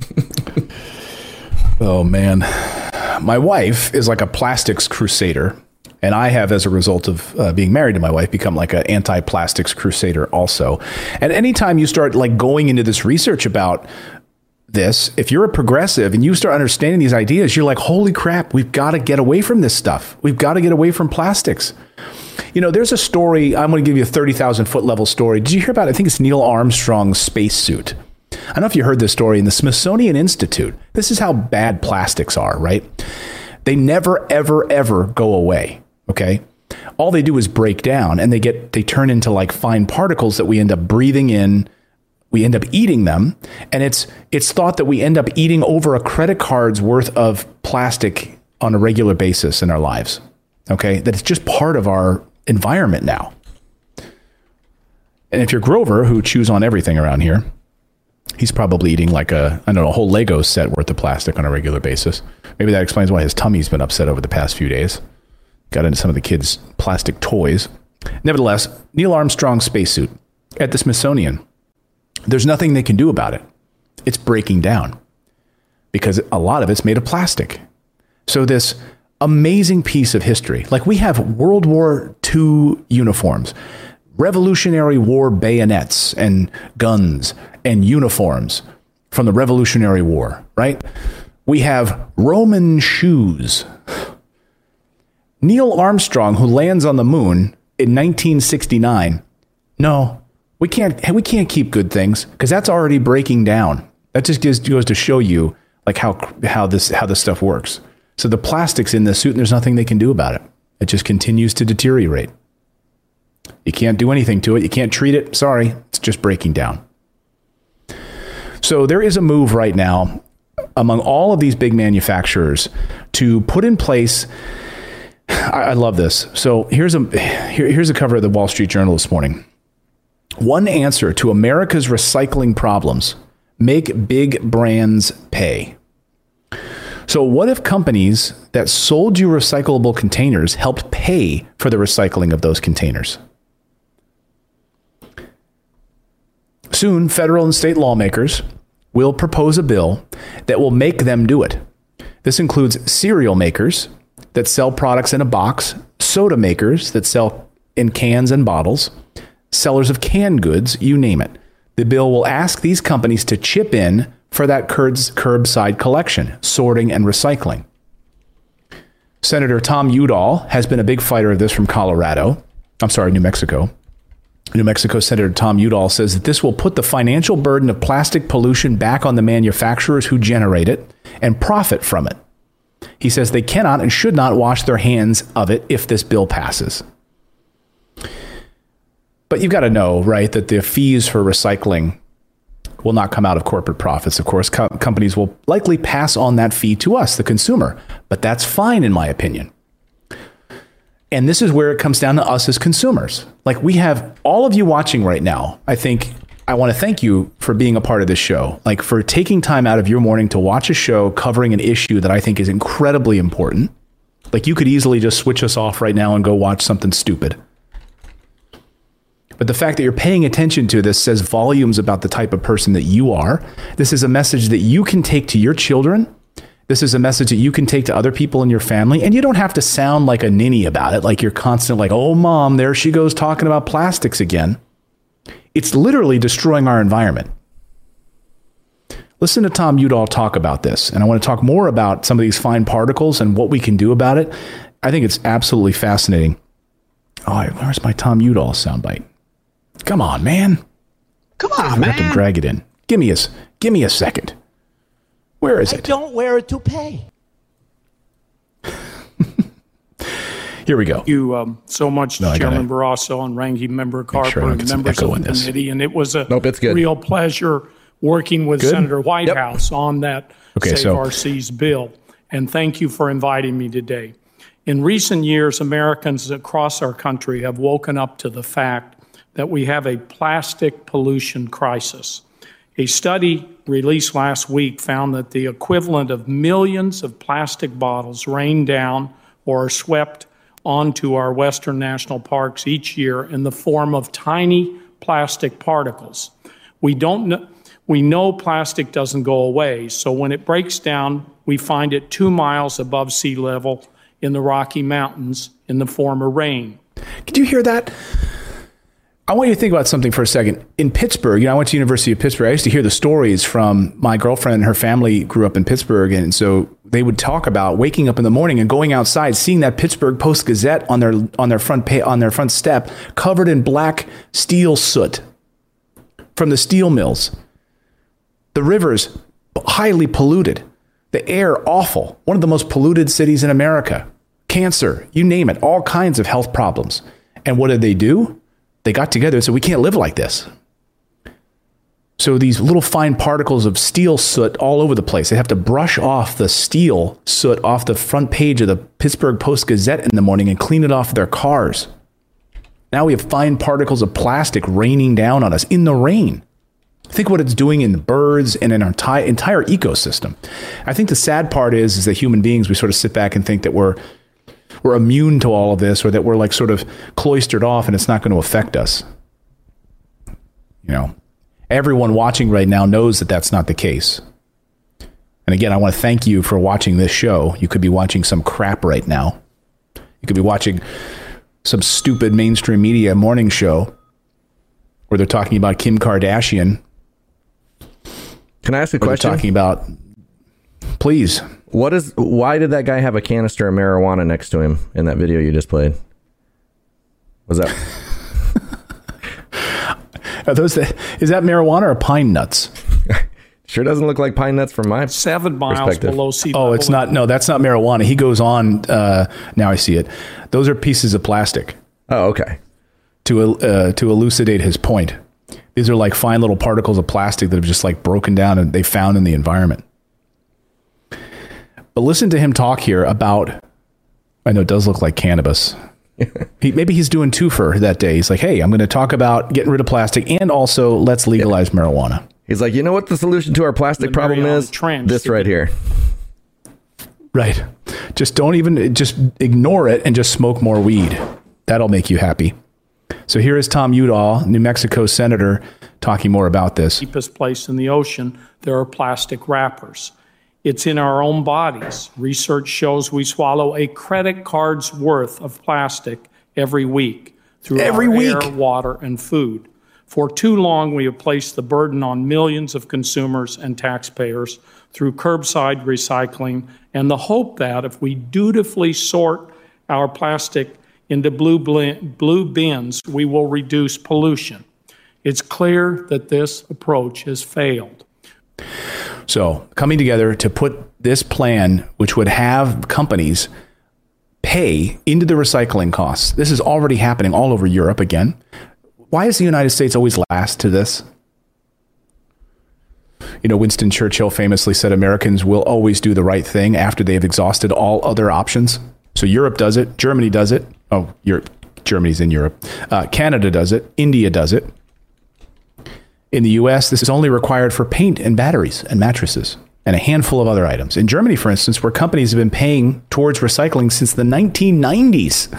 Oh, man. My wife is like a plastics crusader. And I have, as a result of being married to my wife, become like an anti-plastics crusader also. And anytime you start like going into this research about this, if you're a progressive and you start understanding these ideas, you're like, holy crap, we've got to get away from this stuff. We've got to get away from plastics. There's a story. I'm going to give you a 30,000 foot level story. Did you hear about it? I think it's Neil Armstrong's spacesuit. I don't know if you heard this story in the Smithsonian Institute. This is how bad plastics are, right? They never, ever, ever go away. Okay. All they do is break down and they turn into like fine particles that we end up breathing in. We end up eating them. And it's thought that we end up eating over a credit card's worth of plastic on a regular basis in our lives. Okay. That it's just part of our environment now. And if you're Grover, who chews on everything around here, he's probably eating like a whole Lego set worth of plastic on a regular basis. Maybe that explains why his tummy's been upset over the past few days. Got into some of the kids' plastic toys. Nevertheless, Neil Armstrong's spacesuit at the Smithsonian, there's nothing they can do about it. It's breaking down because a lot of it's made of plastic. So this amazing piece of history, like we have World War II uniforms, Revolutionary War bayonets and guns and uniforms from the Revolutionary War, right? We have Roman shoes. Neil Armstrong, who lands on the moon in 1969, no, we can't keep good things because that's already breaking down. That just goes to show you like how this stuff works. So the plastic's in the suit and there's nothing they can do about it. It just continues to deteriorate. You can't do anything to it. You can't treat it. Sorry, it's just breaking down. So there is a move right now among all of these big manufacturers to put in place. I love this. So here's a cover of the Wall Street Journal this morning. One answer to America's recycling problems: make big brands pay. So what if companies that sold you recyclable containers helped pay for the recycling of those containers? Soon, federal and state lawmakers will propose a bill that will make them do it. This includes cereal makers that sell products in a box, soda makers that sell in cans and bottles, sellers of canned goods, you name it. The bill will ask these companies to chip in for that curbside collection, sorting, and recycling. Senator Tom Udall has been a big fighter of this from New Mexico. New Mexico Senator Tom Udall says that this will put the financial burden of plastic pollution back on the manufacturers who generate it and profit from it. He says they cannot and should not wash their hands of it if this bill passes. But you've got to know, right, that the fees for recycling will not come out of corporate profits. Of course, companies will likely pass on that fee to us, the consumer. But that's fine, in my opinion. And this is where it comes down to us as consumers. Like, we have all of you watching right now. I want to thank you for being a part of this show, like for taking time out of your morning to watch a show covering an issue that I think is incredibly important. Like, you could easily just switch us off right now and go watch something stupid. But the fact that you're paying attention to this says volumes about the type of person that you are. This is a message that you can take to your children. This is a message that you can take to other people in your family, and you don't have to sound like a ninny about it, like you're constant like, oh, mom, there she goes talking about plastics again. It's literally destroying our environment. Listen to Tom Udall talk about this, and I want to talk more about some of these fine particles and what we can do about it. I think it's absolutely fascinating. Oh, where's my Tom Udall soundbite? Come on, man. Come on, man. I have to drag it in. Give me a second. Where is it? Don't wear a toupee. Here we go. Thank you so much, Chairman Barrasso and Ranking Member Carper and members of the committee. And it was a real pleasure working with Senator Whitehouse on that Save Our Seas bill. And thank you for inviting me today. In recent years, Americans across our country have woken up to the fact that we have a plastic pollution crisis. A study released last week found that the equivalent of millions of plastic bottles rain down or are swept onto our western national parks each year in the form of tiny plastic particles. We know plastic doesn't go away, so when it breaks down, we find it 2 miles above sea level in the Rocky Mountains in the form of rain. Did you hear that? I want you to think about something for a second. In Pittsburgh, I went to the University of Pittsburgh. I used to hear the stories from my girlfriend and her family grew up in Pittsburgh. And so they would talk about waking up in the morning and going outside, seeing that Pittsburgh Post-Gazette on their front step covered in black steel soot from the steel mills. The rivers highly polluted. The air awful. One of the most polluted cities in America. Cancer, you name it, all kinds of health problems. And what did they do? They got together and said, we can't live like this. So these little fine particles of steel soot all over the place. They have to brush off the steel soot off the front page of the Pittsburgh Post-Gazette in the morning and clean it off their cars. Now we have fine particles of plastic raining down on us in the rain. Think what it's doing in the birds and in our entire ecosystem. I think the sad part is that human beings, we sort of sit back and think that we're immune to all of this, or that we're like sort of cloistered off and it's not going to affect us. Everyone watching right now knows that that's not the case. And again, I want to thank you for watching this show. You could be watching some crap right now. You could be watching some stupid mainstream media morning show where they're talking about Kim Kardashian. Can I ask a question? Talking about, please. Why did that guy have a canister of marijuana next to him in that video you just played? Was that? Is that marijuana or pine nuts? Sure doesn't look like pine nuts from my 7 miles below sea level. Oh, it's not. No, that's not marijuana. He goes on. Now I see it. Those are pieces of plastic. Oh, okay. To elucidate his point, these are like fine little particles of plastic that have just like broken down and they found in the environment. But listen to him talk here about, I know it does look like cannabis. Maybe he's doing twofer that day. He's like, hey, I'm going to talk about getting rid of plastic and also let's legalize marijuana. He's like, you know what the solution to our plastic problem is? This right here. Right. Just ignore it and just smoke more weed. That'll make you happy. So here is Tom Udall, New Mexico senator, talking more about this. Deepest place in the ocean, there are plastic wrappers. It's in our own bodies. Research shows we swallow a credit card's worth of plastic every week through air, water, and food. For too long, we have placed the burden on millions of consumers and taxpayers through curbside recycling and the hope that if we dutifully sort our plastic into blue bins, we will reduce pollution. It's clear that this approach has failed. So coming together to put this plan, which would have companies pay into the recycling costs. This is already happening all over Europe again. why is the United States always last to this? You know, Winston Churchill famously said Americans will always do the right thing after they've exhausted all other options. So Europe does it. Germany does it. Oh, Germany's in Europe. Canada does it. India does it. In the U.S., this is only required for paint and batteries and mattresses and a handful of other items. In Germany, for instance, where companies have been paying towards recycling since the 1990s,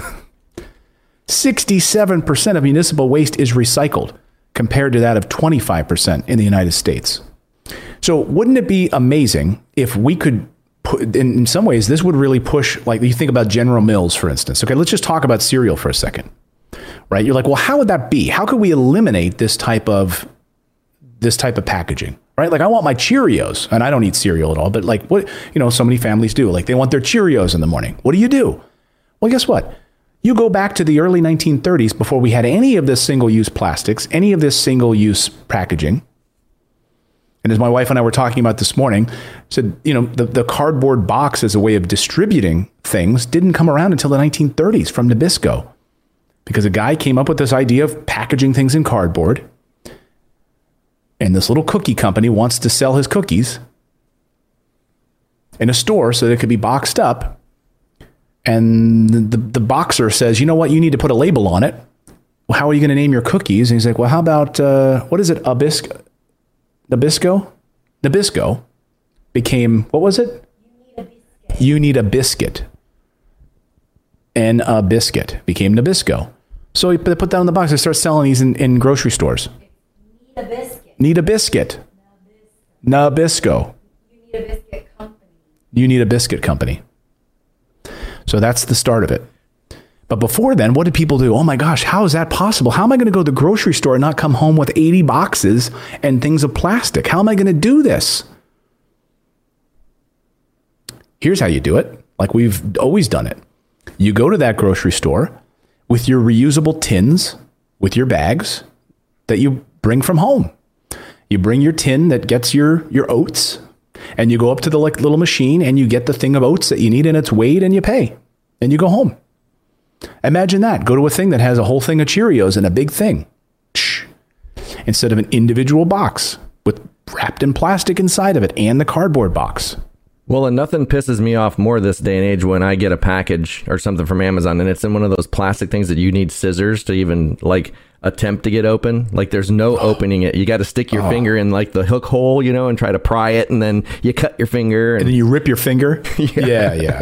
67% of municipal waste is recycled compared to that of 25% in the United States. So wouldn't it be amazing if we could put, in some ways, this would really push, like you think about General Mills, for instance. Okay, let's just talk about cereal for a second, right? You're like, well, how would that be? How could we eliminate this type of packaging, right? Like I want my Cheerios, and I don't eat cereal at all, but like what, you know, so many families do, like they want their Cheerios in the morning. What do? Well, guess what? You go back to the early 1930s before we had any of this single-use plastics, any of this single-use packaging. And as my wife and I were talking about this morning, said, you know, the cardboard box as a way of distributing things didn't come around until the 1930s from Nabisco, because a guy came up with this idea of packaging things in cardboard. And this little cookie company wants to sell his cookies in a store so that it could be boxed up. And the boxer says, you know what, you need to put a label on it. Well, how are you going to name your cookies? And he's like, well, how about, what is it? Nabisco became, what was it? You Need a Biscuit. And a biscuit became Nabisco. So they put that on the box. They start selling these in grocery stores. Need a biscuit. Nabisco. You Need a Biscuit Company. So that's the start of it. But before then, what did people do? Oh my gosh, how is that possible? How am I going to go to the grocery store and not come home with 80 boxes and things of plastic? How am I going to do this? Here's how you do it, like we've always done it. You go to that grocery store with your reusable tins, with your bags that you bring from home. You bring your tin that gets your oats, and you go up to the little machine and you get the thing of oats that you need, and it's weighed, and you pay, and you go home. Imagine that. Go to a thing that has a whole thing of Cheerios in a big thing, instead of an individual box with wrapped in plastic inside of it and the cardboard box. Well, and nothing pisses me off more this day and age when I get a package or something from Amazon and it's in one of those plastic things that you need scissors to even like attempt to get open. Like there's no opening it. You got to stick your finger in like the hook hole, you know, and try to pry it, and then you cut your finger. And then you rip your finger. Yeah.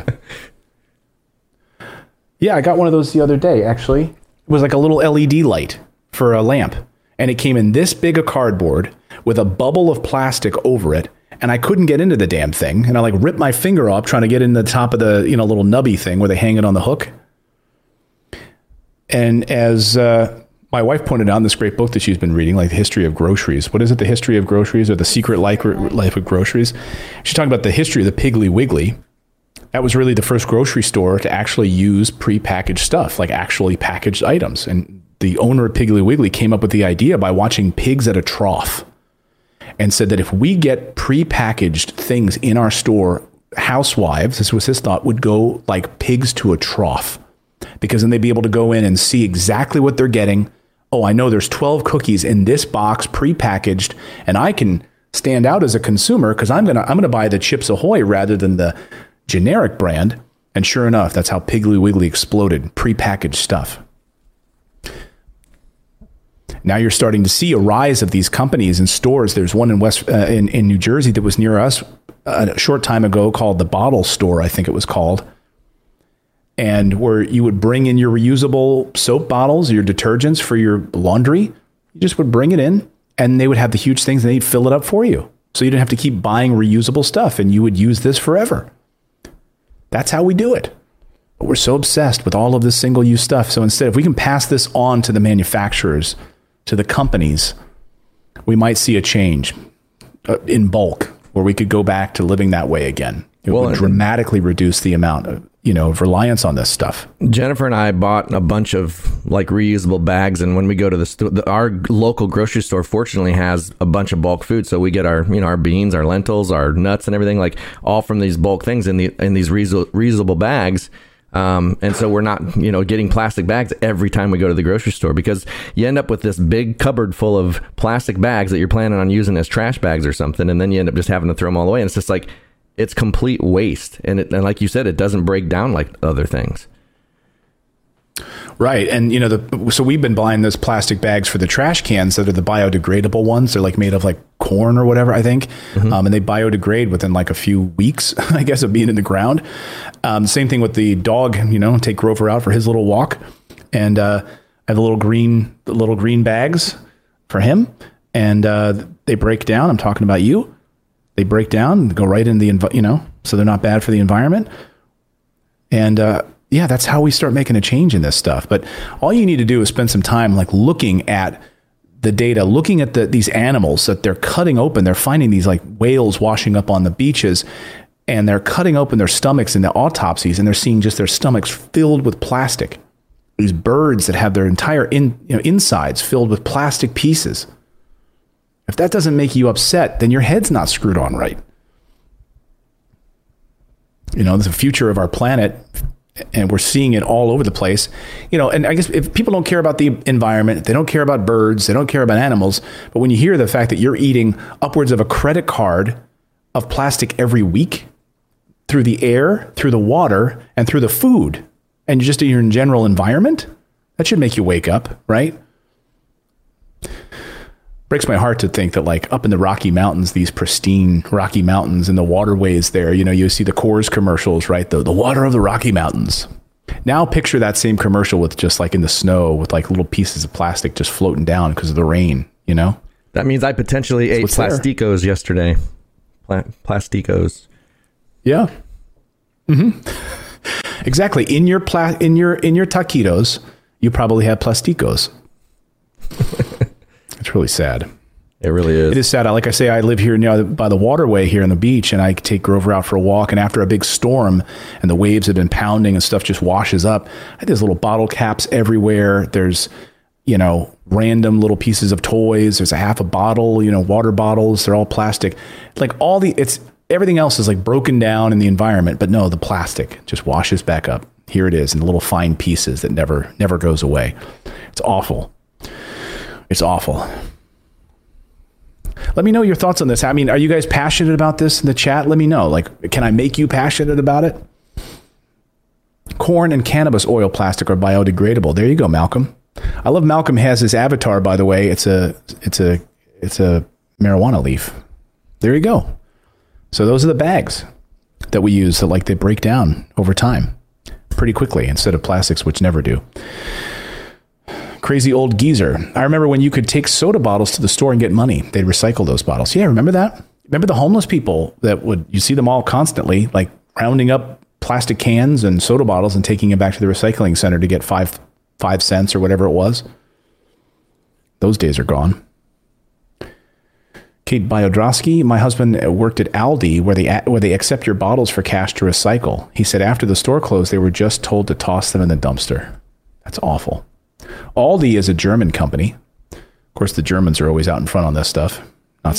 Yeah, I got one of those the other day, actually. It was like a little LED light for a lamp. And it came in this big a cardboard with a bubble of plastic over it. And I couldn't get into the damn thing. And I like ripped my finger off trying to get in the top of the, you know, little nubby thing where they hang it on the hook. And as my wife pointed out in this great book that she's been reading, like The History of Groceries. What is it? The History of Groceries, or The Secret Life of Groceries? She's talking about the history of the Piggly Wiggly. That was really the first grocery store to actually use prepackaged stuff, like actually packaged items. And the owner of Piggly Wiggly came up with the idea by watching pigs at a trough and said that if we get prepackaged things in our store, housewives, this was his thought, would go like pigs to a trough, because then they'd be able to go in and see exactly what they're getting. Oh, I know there's 12 cookies in this box prepackaged, and I can stand out as a consumer because I'm gonna buy the Chips Ahoy rather than the generic brand. And sure enough, that's how Piggly Wiggly exploded, prepackaged stuff. Now you're starting to see a rise of these companies in stores. There's one in New Jersey that was near us a short time ago called the Bottle Store, I think it was called. And where you would bring in your reusable soap bottles, your detergents for your laundry. You just would bring it in, and they would have the huge things, and they'd fill it up for you. So you didn't have to keep buying reusable stuff, and you would use this forever. That's how we do it. But we're so obsessed with all of this single-use stuff. So instead, if we can pass this on to the manufacturers, to the companies, we might see a change in bulk where we could go back to living that way again. It would dramatically reduce the amount of reliance on this stuff. Jennifer and I bought a bunch of like reusable bags, and when we go to the store, our local grocery store fortunately has a bunch of bulk food, so we get our our beans, our lentils, our nuts, and everything, like all from these bulk things in these reusable bags. And so we're not, getting plastic bags every time we go to the grocery store, because you end up with this big cupboard full of plastic bags that you're planning on using as trash bags or something. And then you end up just having to throw them all away. And it's just like, it's complete waste. And like you said, it doesn't break down like other things. Right. And, so we've been buying those plastic bags for the trash cans that are the biodegradable ones. They're like made of like corn or whatever, I think. Mm-hmm. And they biodegrade within like a few weeks, I guess, of being in the ground. Same thing with the dog, take Grover out for his little walk. And I have the little green bags for him. And they break down. I'm talking about you. They break down and go right in the, so they're not bad for the environment. And, yeah, that's how we start making a change in this stuff. But all you need to do is spend some time like looking at the data, looking at these animals that they're cutting open. They're finding these like whales washing up on the beaches, and they're cutting open their stomachs in the autopsies, and they're seeing just their stomachs filled with plastic. These birds that have their entire insides filled with plastic pieces. If that doesn't make you upset, then your head's not screwed on right. The future of our planet, and we're seeing it all over the place, and I guess if people don't care about the environment, they don't care about birds, they don't care about animals. But when you hear the fact that you're eating upwards of a credit card of plastic every week through the air, through the water, and through the food, and just in your general environment, that should make you wake up, right? Breaks my heart to think that like up in the Rocky Mountains, these pristine Rocky Mountains and the waterways there, you see the Coors commercials, right? The water of the Rocky Mountains. Now picture that same commercial with just like in the snow with like little pieces of plastic just floating down because of the rain, That means I potentially ate Plasticos yesterday. Plasticos. Yeah. Mm-hmm. Exactly. In your taquitos, you probably had Plasticos. It's really sad. It really is. It is sad. Like I say, I live here by the waterway here on the beach, and I take Grover out for a walk. And after a big storm and the waves have been pounding and stuff just washes up, I have these little bottle caps everywhere. There's, random little pieces of toys. There's a half a bottle, water bottles. They're all plastic. Like everything else is like broken down in the environment. But no, the plastic just washes back up. Here it is in the little fine pieces that never goes away. It's awful. It's awful. Let me know your thoughts on this. I mean, are you guys passionate about this in the chat? Let me know. Like, can I make you passionate about it? Corn and cannabis oil plastic are biodegradable. There you go, Malcolm. I love Malcolm has his avatar, by the way. It's a marijuana leaf. There you go. So those are the bags that we use that they break down over time pretty quickly instead of plastics, which never do. Crazy old geezer. I remember when you could take soda bottles to the store and get money. They'd recycle those bottles. Yeah, remember that? Remember the homeless people you see them all constantly, like rounding up plastic cans and soda bottles and taking them back to the recycling center to get 5 cents or whatever it was. Those days are gone. Kate Biodrosky, my husband worked at Aldi where they accept your bottles for cash to recycle. He said after the store closed, they were just told to toss them in the dumpster. That's awful. Aldi is a German company. Of course, the Germans are always out in front on this stuff. And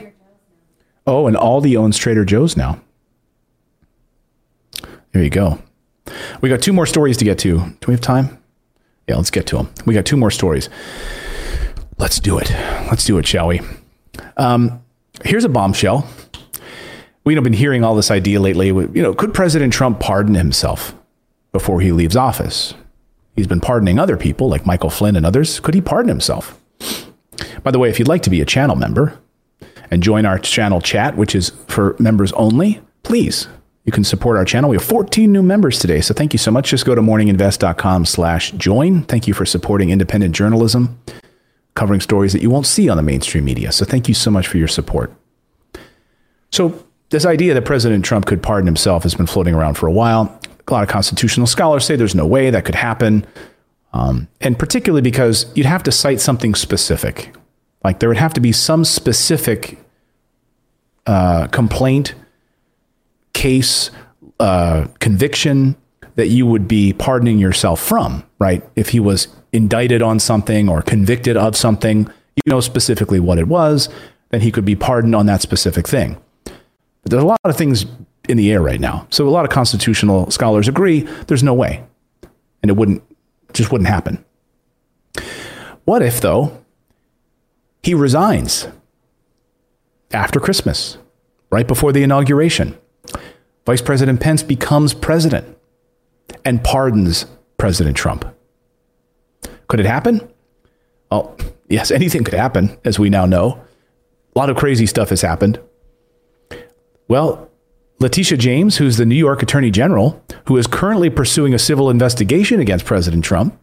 Aldi owns Trader Joe's now. There you go. We got 2 more stories to get to. Do we have time? Yeah, let's get to them. We got 2 more stories. Let's do it. Let's do it, shall we? Here's a bombshell. We've been hearing all this idea lately. Could President Trump pardon himself before he leaves office? He's been pardoning other people like Michael Flynn and others. Could he pardon himself? By the way, if you'd like to be a channel member and join our channel chat, which is for members only, please, you can support our channel. We have 14 new members today. So thank you so much. Just go to morninginvest.com/join. Thank you for supporting independent journalism, covering stories that you won't see on the mainstream media. So thank you so much for your support. So this idea that President Trump could pardon himself has been floating around for a while. A lot of constitutional scholars say there's no way that could happen. And particularly because you'd have to cite something specific. Like there would have to be some specific complaint, case, conviction that you would be pardoning yourself from, right? If he was indicted on something or convicted of something, specifically what it was, then he could be pardoned on that specific thing. But there's a lot of things in the air right now. So a lot of constitutional scholars agree there's no way. And it wouldn't happen. What if, though, he resigns after Christmas, right before the inauguration? Vice President Pence becomes president and pardons President Trump. Could it happen? Well, yes, anything could happen, as we now know. A lot of crazy stuff has happened. Well, Letitia James, who's the New York Attorney General, who is currently pursuing a civil investigation against President Trump.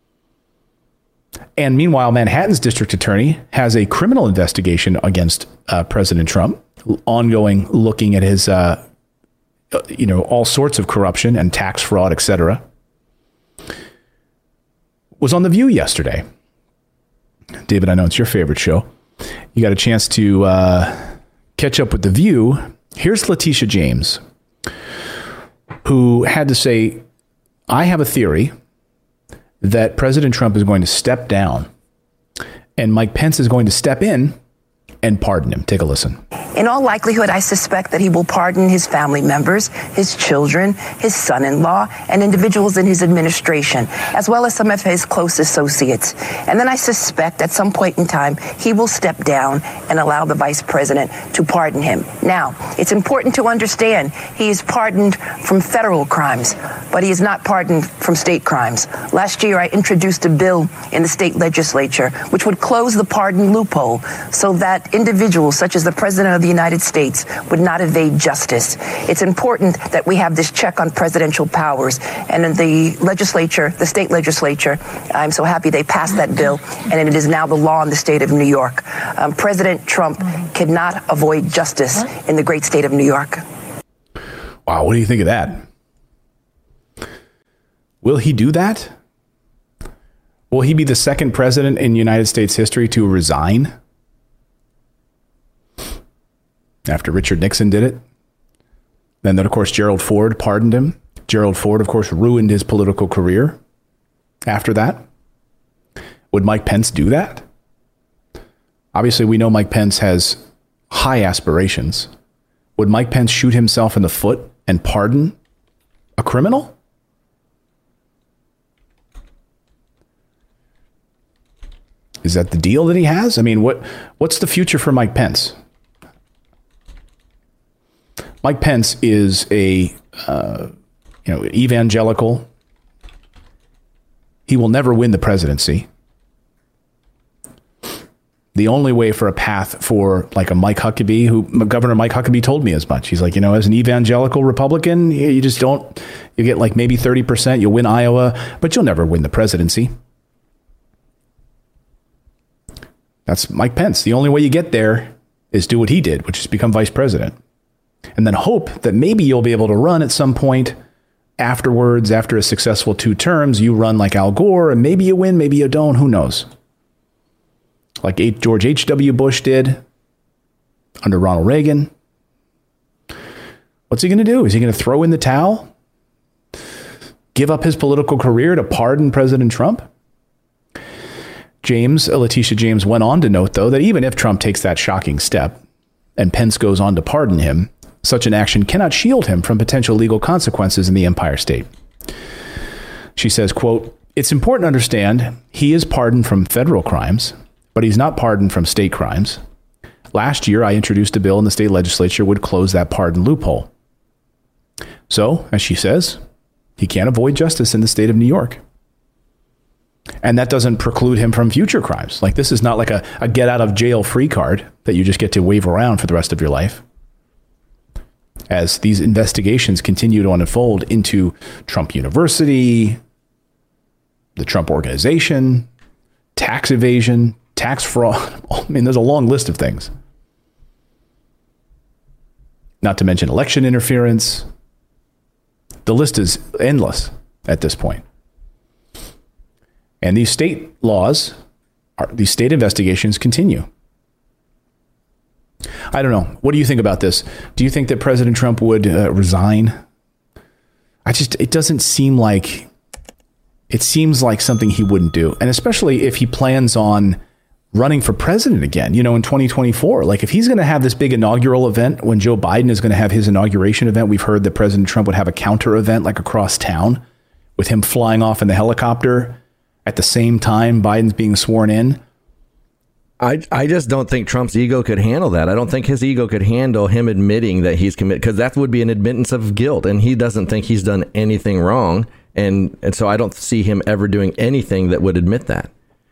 And meanwhile, Manhattan's district attorney has a criminal investigation against President Trump, ongoing, looking at his, all sorts of corruption and tax fraud, etc. Was on The View yesterday. David, I know it's your favorite show. You got a chance to catch up with The View. Here's Letitia James, who had to say, I have a theory that President Trump is going to step down and Mike Pence is going to step in and pardon him. Take a listen. In all likelihood, I suspect that he will pardon his family members, his children, his son-in-law, and individuals in his administration, as well as some of his close associates. And then I suspect at some point in time, he will step down and allow the vice president to pardon him. Now, it's important to understand he is pardoned from federal crimes, but he is not pardoned from state crimes. Last year, I introduced a bill in the state legislature which would close the pardon loophole so that individuals such as the president of the United States would not evade justice. It's important that we have this check on presidential powers. And in the legislature, the state legislature, I'm so happy they passed that bill, and it is now the law in the state of New York. President Trump cannot avoid justice in the great state of New York. Wow, what do you think of that? Will he do that? Will he be the second president in United States history to resign? After Richard Nixon did it. Then, of course, Gerald Ford pardoned him. Gerald Ford, of course, ruined his political career after that. Would Mike Pence do that? Obviously, we know Mike Pence has high aspirations. Would Mike Pence shoot himself in the foot and pardon a criminal? Is that the deal that he has? I mean, what's the future for Mike Pence? Mike Pence is a evangelical. He will never win the presidency. The only way for a path for like a Mike Huckabee, Governor Mike Huckabee told me as much. He's like, as an evangelical Republican, you just don't, you get like maybe 30%, you'll win Iowa, but you'll never win the presidency. That's Mike Pence. The only way you get there is do what he did, which is become vice president. And then hope that maybe you'll be able to run at some point afterwards, after a successful 2 terms, you run like Al Gore, and maybe you win, maybe you don't, who knows? Like George H.W. Bush did under Ronald Reagan. What's he going to do? Is he going to throw in the towel? Give up his political career to pardon President Trump? Letitia James went on to note, though, that even if Trump takes that shocking step and Pence goes on to pardon him, such an action cannot shield him from potential legal consequences in the Empire State. She says, quote, "It's important to understand he is pardoned from federal crimes, but he's not pardoned from state crimes. Last year, I introduced a bill in the state legislature would close that pardon loophole. So, as she says, he can't avoid justice in the state of New York. And that doesn't preclude him from future crimes. Like, this is not like a get out of jail free card that you just get to wave around for the rest of your life. As these investigations continue to unfold into Trump University, the Trump Organization, tax evasion, tax fraud. I mean, there's a long list of things. Not to mention election interference. The list is endless at this point. And these state laws, these state investigations continue. I don't know. What do you think about this? Do you think that President Trump would resign? It doesn't seem like, it seems like something he wouldn't do. And especially if he plans on running for president again, in 2024. Like if he's going to have this big inaugural event when Joe Biden is going to have his inauguration event, we've heard that President Trump would have a counter event like across town with him flying off in the helicopter at the same time Biden's being sworn in. I just don't think Trump's ego could handle that. I don't think his ego could handle him admitting that he's committed, because that would be an admittance of guilt, and he doesn't think he's done anything wrong. And so I don't see him ever doing anything that would admit that.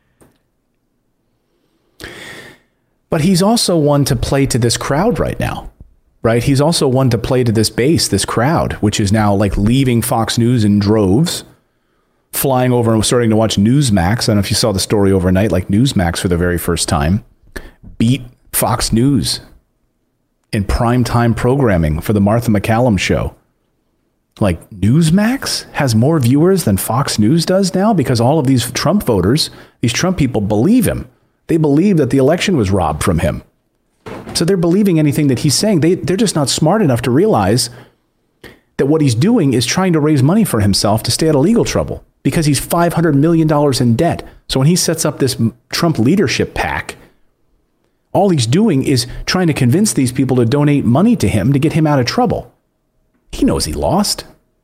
But he's also one to play to this crowd right now, right? He's also one to play to this base, this crowd, which is now like leaving Fox News in droves, flying over and starting to watch Newsmax. I don't know if you saw the story overnight, like Newsmax for the very first time beat Fox News in primetime programming for the Martha McCallum show. Like Newsmax has more viewers than Fox News does now because all of these Trump voters, these Trump people believe him. They believe that the election was robbed from him. So they're believing anything that he's saying. They're just not smart enough to realize that what he's doing is trying to raise money for himself to stay out of legal trouble because he's $500 million in debt. So when he sets up this Trump leadership PAC, all he's doing is trying to convince these people to donate money to him to get him out of trouble. He knows he lost.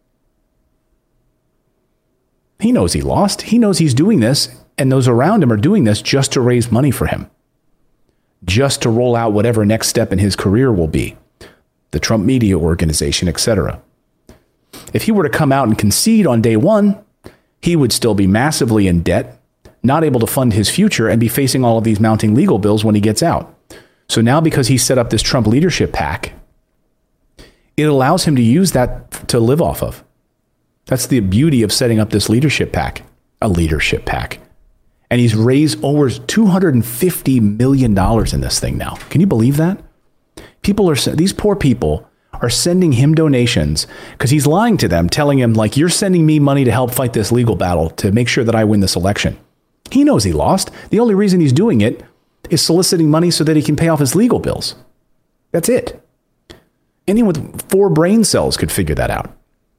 He knows he lost. He knows he's doing this, and those around him are doing this just to raise money for him, just to roll out whatever next step in his career will be, the Trump Media Organization, etc. If he were to come out and concede on day one, he would still be massively in debt, not able to fund his future, and be facing all of these mounting legal bills when he gets out. So now, because he set up this Trump leadership PAC, it allows him to use that to live off of. That's the beauty of setting up this leadership PAC, a leadership PAC. And he's raised over $250 million in this thing now. Can you believe that? These poor people are sending him donations because he's lying to them, telling him, like, you're sending me money to help fight this legal battle to make sure that I win this election. He knows he lost. The only reason he's doing it is soliciting money so that he can pay off his legal bills. That's it. Anyone with 4 brain cells could figure that out.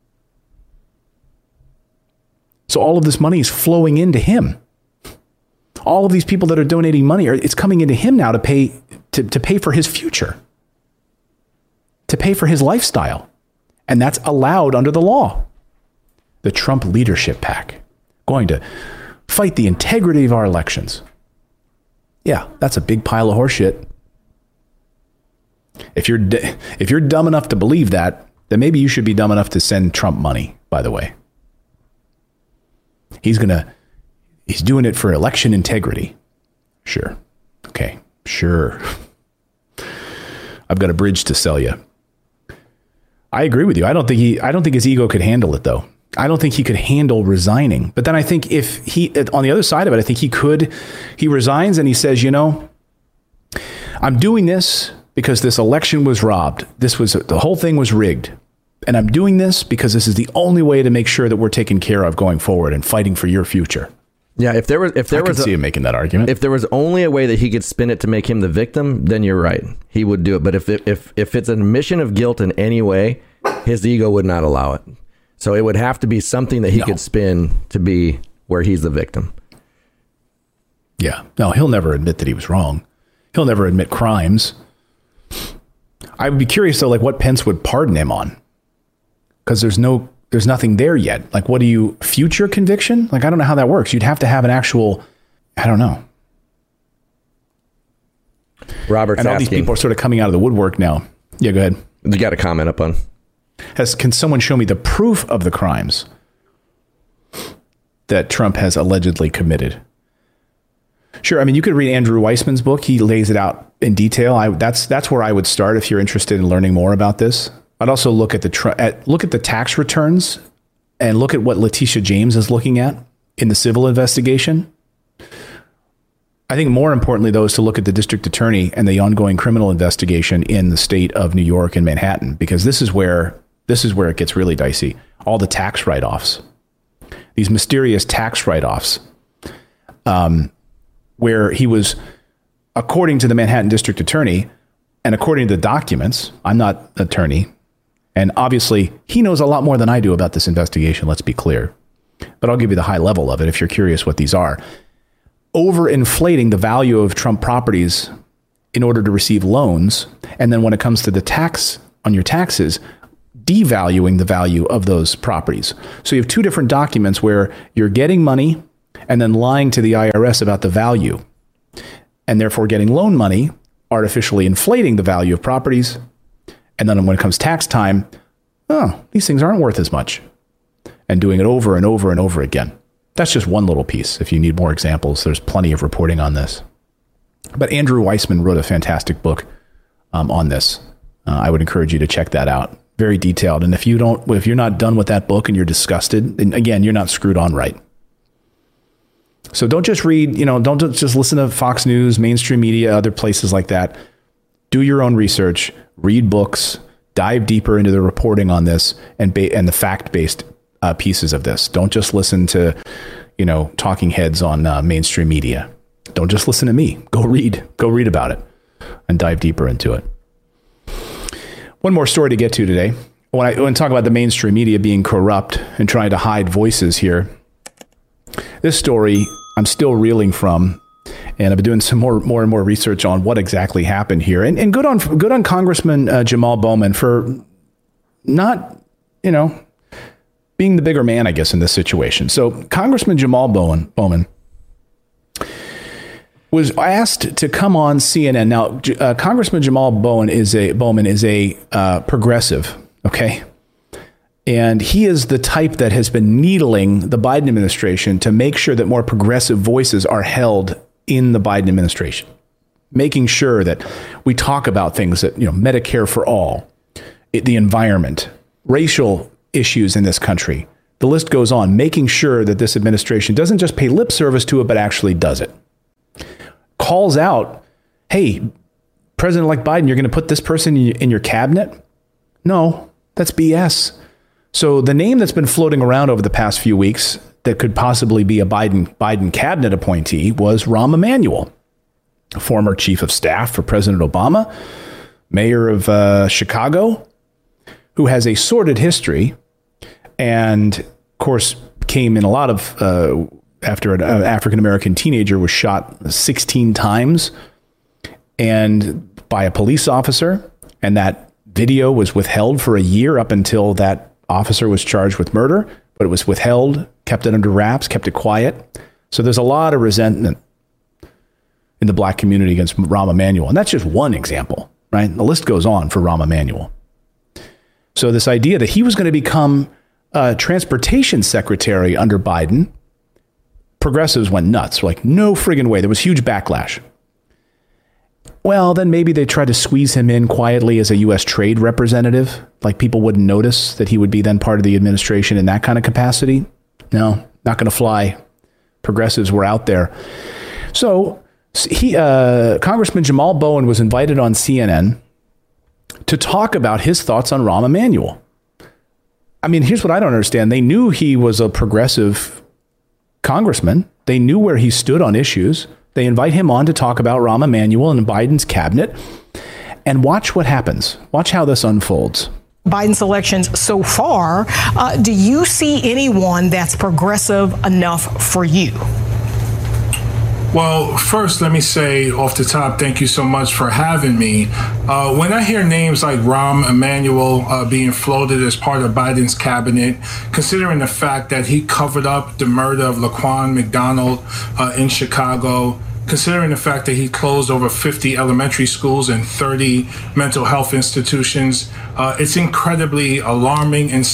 So all of this money is flowing into him. All of these people that are donating money, it's coming into him now to pay for his future, to pay for his lifestyle. And that's allowed under the law. The Trump leadership PAC, going to fight the integrity of our elections. Yeah, that's a big pile of horseshit. If you're dumb enough to believe that, then maybe you should be dumb enough to send Trump money, by the way. He's doing it for election integrity. Sure. Okay. Sure. I've got a bridge to sell you. I agree with you. I don't think his ego could handle it, though. I don't think he could handle resigning. But then I think if on the other side of it, I think he resigns and he says, I'm doing this because this election was robbed. The whole thing was rigged. And I'm doing this because this is the only way to make sure that we're taken care of going forward and fighting for your future. Yeah, I could see him making that argument. If there was only a way that he could spin it to make him the victim, then you're right. He would do it. But if it's an admission of guilt in any way, his ego would not allow it. So it would have to be something that he could spin to be where he's the victim. Yeah. No, he'll never admit that he was wrong. He'll never admit crimes. I would be curious, though, like what Pence would pardon him on. Because there's nothing there yet. Like, future conviction? Like, I don't know how that works. You'd have to have an actual, I don't know. Robert's and all asking, these people are sort of coming out of the woodwork now. Yeah, go ahead. You got a comment up on. Can someone show me the proof of the crimes that Trump has allegedly committed? Sure. I mean, you could read Andrew Weissman's book. He lays it out in detail. That's where I would start if you're interested in learning more about this. I'd also look at the tax returns and look at what Letitia James is looking at in the civil investigation. I think more importantly, though, is to look at the district attorney and the ongoing criminal investigation in the state of New York and Manhattan, because this is where it gets really dicey. All the tax write-offs, these mysterious tax write-offs, where he was, according to the Manhattan district attorney and according to the documents, I'm not an attorney, and obviously he knows a lot more than I do about this investigation, let's be clear. But I'll give you the high level of it if you're curious what these are. overinflating the value of Trump properties in order to receive loans. And then when it comes to the tax on your taxes, devaluing the value of those properties. So you have two different documents where you're getting money and then lying to the IRS about the value, and therefore getting loan money, artificially inflating the value of properties. And then when it comes tax time, these things aren't worth as much, and doing it over and over and over again. That's just one little piece. If you need more examples, there's plenty of reporting on this. But Andrew Weissman wrote a fantastic book on this. I would encourage you to check that out. Very detailed. And if you're not done with that book and you're disgusted, then again, you're not screwed on right. So don't just read, don't just listen to Fox News, mainstream media, other places like that. Do your own research, read books, dive deeper into the reporting on this and the fact-based pieces of this. Don't just listen to, talking heads on mainstream media. Don't just listen to me. Go read about it and dive deeper into it. One more story to get to today. When I talk about the mainstream media being corrupt and trying to hide voices here, this story I'm still reeling from, and I've been doing some more and more research on what exactly happened here. And good on Congressman Jamal Bowman for not, being the bigger man, I guess, in this situation. So Congressman Jamal Bowman was asked to come on CNN. Now, Congressman Jamal Bowman is a progressive, okay? And he is the type that has been needling the Biden administration to make sure that more progressive voices are held in the Biden administration, making sure that we talk about things that, Medicare for all, the environment, racial issues in this country. The list goes on, making sure that this administration doesn't just pay lip service to it, but actually does it. Calls out, hey, President-elect Biden, you're going to put this person in your cabinet? No, that's BS. So the name that's been floating around over the past few weeks that could possibly be a Biden cabinet appointee was Rahm Emanuel, former chief of staff for President Obama, mayor of Chicago, who has a sordid history and, of course, came in a lot of after an African-American teenager was shot 16 times and by a police officer, and that video was withheld for a year up until that officer was charged with murder, but it was withheld, kept it under wraps, kept it quiet. So there's a lot of resentment in the black community against Rahm Emanuel. And that's just one example, right? The list goes on for Rahm Emanuel. So this idea that he was going to become transportation secretary under Biden, progressives went nuts. Like, no friggin' way. There was huge backlash. Well, then maybe they tried to squeeze him in quietly as a U.S. trade representative. Like people wouldn't notice that he would be then part of the administration in that kind of capacity. No, not going to fly. Progressives were out there. So Congressman Jamal Bowman was invited on CNN to talk about his thoughts on Rahm Emanuel. I mean, here's what I don't understand. They knew he was a progressive congressman. They knew where he stood on issues. They invite him on to talk about Rahm Emanuel and Biden's cabinet. And watch what happens. Watch how this unfolds. Biden's elections so far, do you see anyone that's progressive enough for you? Well, first, let me say off the top, thank you so much for having me. When I hear names like Rahm Emanuel being floated as part of Biden's cabinet, considering the fact that he covered up the murder of Laquan McDonald in Chicago, considering the fact that he closed over 50 elementary schools and 30 mental health institutions, it's incredibly alarming and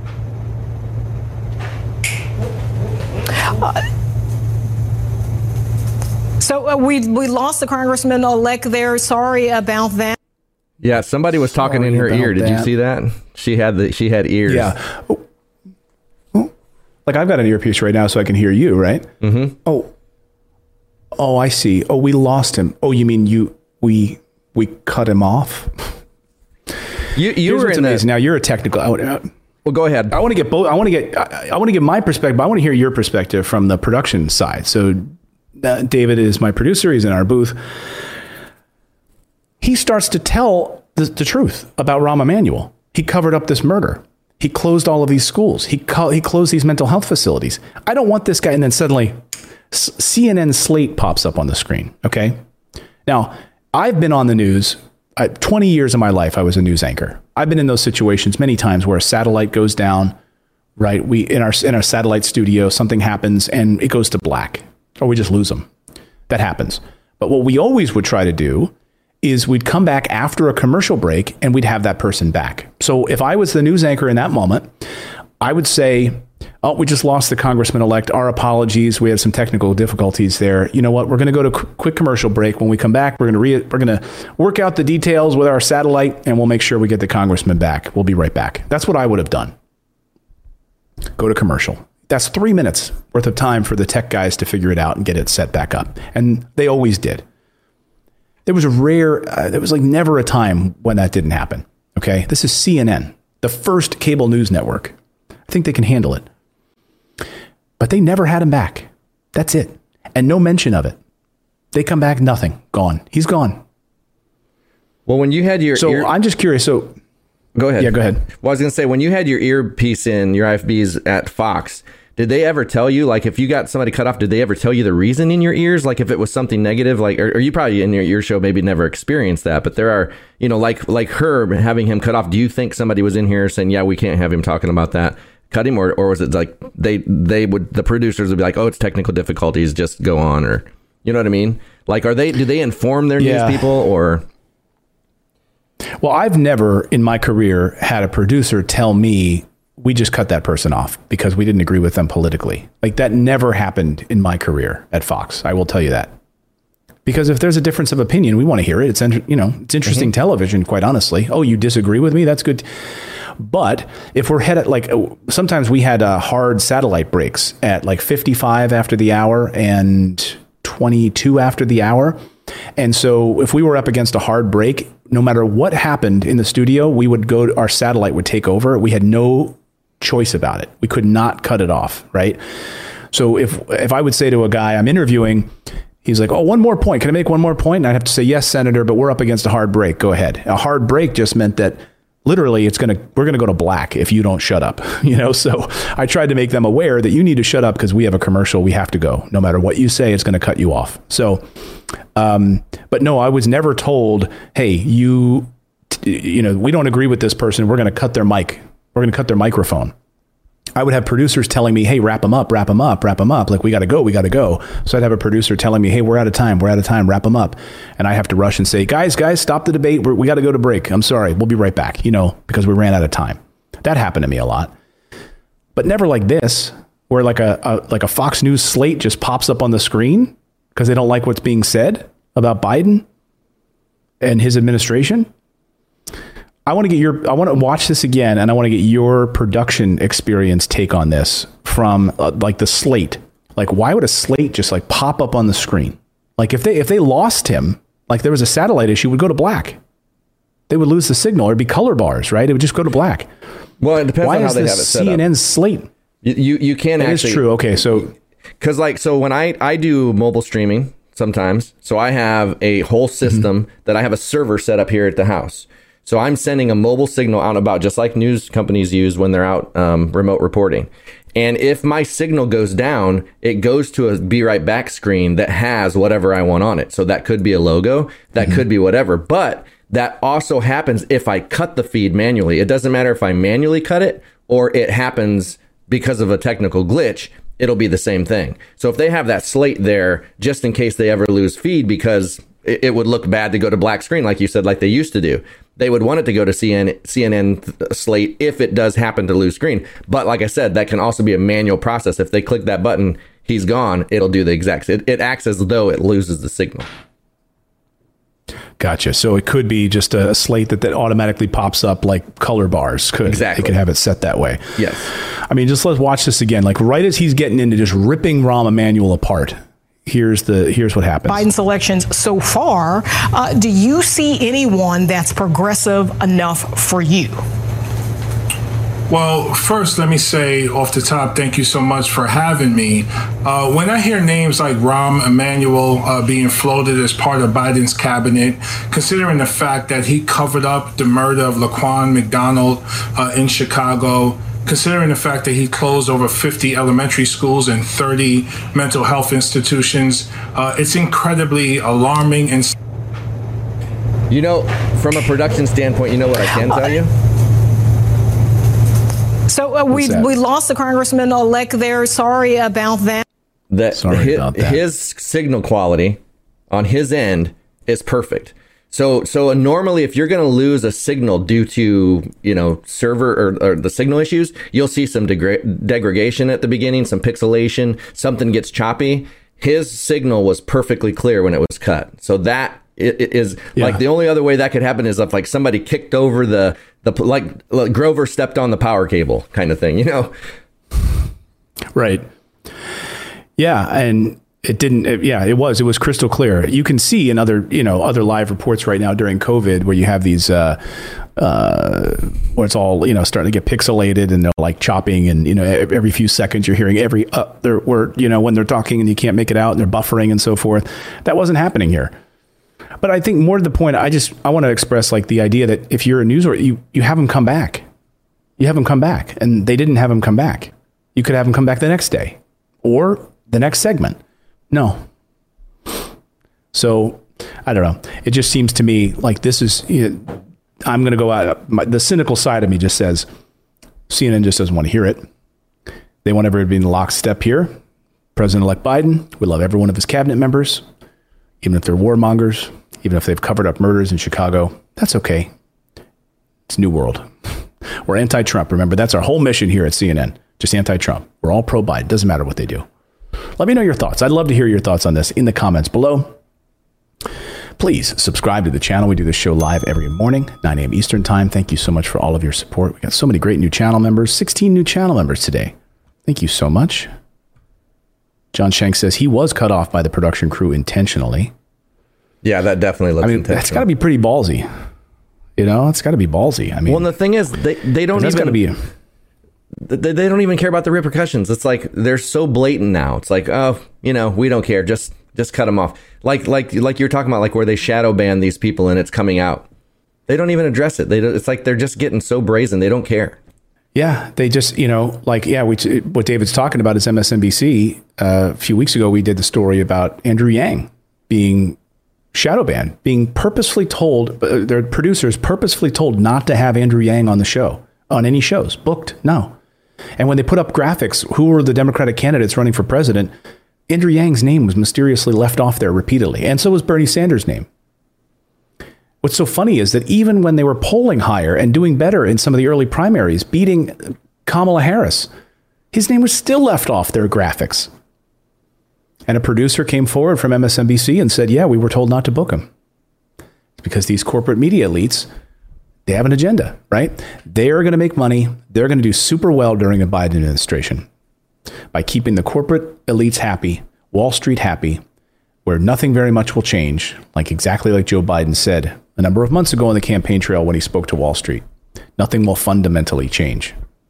So we lost the congressman-elect there. Sorry about that. Yeah, somebody was talking in her ear. Did you see that? She had ears. Yeah. Oh. Like I've got an earpiece right now, so I can hear you, right? Mm-hmm. Oh, I see. Oh, we lost him. Oh, you mean we cut him off? You were in amazing. Now you're a technical. Well, go ahead. I want to get both. I want to get my perspective. But I want to hear your perspective from the production side. So. David is my producer. He's in our booth. He starts to tell the truth about Rahm Emanuel. He covered up this murder. He closed all of these schools. He closed these mental health facilities. I don't want this guy. And then suddenly CNN Slate pops up on the screen. Okay. Now, I've been on the news. 20 years of my life, I was a news anchor. I've been in those situations many times where a satellite goes down, right? We in our satellite studio, something happens and it goes to black, or we just lose them. That happens. But what we always would try to do is we'd come back after a commercial break and we'd have that person back. So if I was the news anchor in that moment, I would say, oh, we just lost the congressman-elect. Our apologies. We had some technical difficulties there. You know what? We're going to go to quick commercial break. When we come back, we're going to work out the details with our satellite, and we'll make sure we get the congressman back. We'll be right back. That's what I would have done. Go to commercial. That's 3 minutes worth of time for the tech guys to figure it out and get it set back up. And they always did. There was like never a time when that didn't happen. Okay. This is CNN, the first cable news network. I think they can handle it. But they never had him back. That's it. And no mention of it. They come back, nothing. Gone. He's gone. Well, when you had your I'm just curious. So go ahead. Yeah, go ahead. Well, I was going to say, when you had your earpiece in, your IFBs at Fox, did they ever tell you, like, if you got somebody cut off, did they ever tell you the reason in your ears? Like, if it was something negative, like, or you probably in your ear show maybe never experienced that, but there are, you know, like Herb having him cut off. Do you think somebody was in here saying, yeah, we can't have him talking about that, cut him, or was it like the producers would be like, oh, it's technical difficulties, just go on, or, you know what I mean? Like, do they inform their news people, or? Well, I've never in my career had a producer tell me, we just cut that person off because we didn't agree with them politically. Like, that never happened in my career at Fox. I will tell you that. Because if there's a difference of opinion, we want to hear it. It's interesting television, quite honestly. Oh, you disagree with me? That's good. But if we're headed, like, sometimes we had hard satellite breaks at like 55 after the hour and 22 after the hour. And so if we were up against a hard break, no matter what happened in the studio, we would our satellite would take over. We had no choice about it. We could not cut it off. Right. So if I would say to a guy I'm interviewing, he's like, oh, one more point. Can I make one more point? And I'd have to say, yes, Senator, but we're up against a hard break. Go ahead. A hard break just meant that literally we're going to go to black if you don't shut up, So I tried to make them aware that you need to shut up because we have a commercial. We have to go. No matter what you say, it's going to cut you off. So, but no, I was never told, hey, we don't agree with this person. We're going to cut their mic. We're going to cut their microphone. I would have producers telling me, hey, wrap them up. Like, we got to go. So I'd have a producer telling me, hey, we're out of time, wrap them up. And I have to rush and say, guys, stop the debate. We got to go to break. I'm sorry. We'll be right back, because we ran out of time. That happened to me a lot, but never like this, where like a Fox News slate just pops up on the screen because they don't like what's being said about Biden and his administration. I want to watch this again, and I want to get your production experience take on this from like the slate. Like, why would a slate just like pop up on the screen? Like, if they lost him, like there was a satellite issue, it would go to black. They would lose the signal, or it'd be color bars, right? It would just go to black. Well, it depends on how they have it set up. CNN slate? You can actually. It's true. Okay, so so when I do mobile streaming sometimes, so I have a whole system that I have a server set up here at the house. So I'm sending a mobile signal out and about, just like news companies use when they're out remote reporting. And if my signal goes down, it goes to a Be Right Back screen that has whatever I want on it. So that could be a logo, that could be whatever. But that also happens if I cut the feed manually. It doesn't matter if I manually cut it or it happens because of a technical glitch. It'll be the same thing. So if they have that slate there, just in case they ever lose feed, because it would look bad to go to black screen, like you said, like they used to do. They would want it to go to CNN slate if it does happen to lose screen. But like I said, that can also be a manual process. If they click that button, he's gone. It'll do the exact. It acts as though it loses the signal. Gotcha. So it could be just a slate that automatically pops up like color bars. Exactly. They could have it set that way. Yes. I mean, just let's watch this again. Like right as he's getting into just ripping Rahm Emanuel apart. Here's what happens. Biden's elections so far. Do you see anyone that's progressive enough for you? Well, first, let me say off the top, thank you so much for having me. When I hear names like Rahm Emanuel being floated as part of Biden's cabinet, considering the fact that he covered up the murder of Laquan McDonald in Chicago, considering the fact that he closed over 50 elementary schools and 30 mental health institutions. It's incredibly alarming. And from a production standpoint, you know what I can tell you? So we lost the congressman-elect there. Sorry about that. His signal quality on his end is perfect. So normally, if you're going to lose a signal due to server or the signal issues, you'll see some degradation at the beginning, some pixelation, something gets choppy. His signal was perfectly clear when it was cut. So that is like the only other way that could happen is if like somebody kicked over the like Grover stepped on the power cable kind of thing, Right. Yeah, and it didn't. It was crystal clear. You can see in other live reports right now during COVID where you have these where it's all starting to get pixelated and they're like chopping and every few seconds you're hearing every other word when they're talking and you can't make it out and they're buffering and so forth. That wasn't happening here. But I think more to the point, I want to express like the idea that if you're a news or you have them come back, and they didn't have them come back. You could have them come back the next day or the next segment. No. So I don't know. It just seems to me like this is, I'm going to go out. The cynical side of me just says CNN just doesn't want to hear it. They want everybody to be in lockstep here. President-elect Biden, we love every one of his cabinet members, even if they're warmongers, even if they've covered up murders in Chicago. That's okay. It's New World. We're anti-Trump. Remember, that's our whole mission here at CNN. Just anti-Trump. We're all pro-Biden. Doesn't matter what they do. Let me know your thoughts. I'd love to hear your thoughts on this in the comments below. Please subscribe to the channel. We do this show live every morning, 9 a.m. Eastern time. Thank you so much for all of your support. We got so many great new channel members, 16 new channel members today. Thank you so much. John Shank says he was cut off by the production crew intentionally. Yeah, that definitely looks intentional. That's got to be pretty ballsy. It's got to be ballsy. I mean, well, and the thing is, they don't even... They don't even care about the repercussions. It's like they're so blatant now. It's like, we don't care. Just cut them off. Like you're talking about, like where they shadow ban these people and it's coming out. They don't even address it. It's like they're just getting so brazen. They don't care. Yeah, they just what David's talking about is MSNBC. A few weeks ago, we did the story about Andrew Yang being shadow banned, being purposefully told, their producers purposefully told not to have Andrew Yang on the show, on any shows, booked. No. And when they put up graphics, who were the Democratic candidates running for president, Andrew Yang's name was mysteriously left off there repeatedly. And so was Bernie Sanders' name. What's so funny is that even when they were polling higher and doing better in some of the early primaries, beating Kamala Harris, his name was still left off their graphics. And a producer came forward from MSNBC and said, yeah, we were told not to book him. It's because these corporate media elites, they have an agenda, right? They are going to make money. They're going to do super well during a Biden administration by keeping the corporate elites happy, Wall Street happy, where nothing very much will change, exactly like Joe Biden said a number of months ago on the campaign trail when he spoke to Wall Street. Nothing will fundamentally change.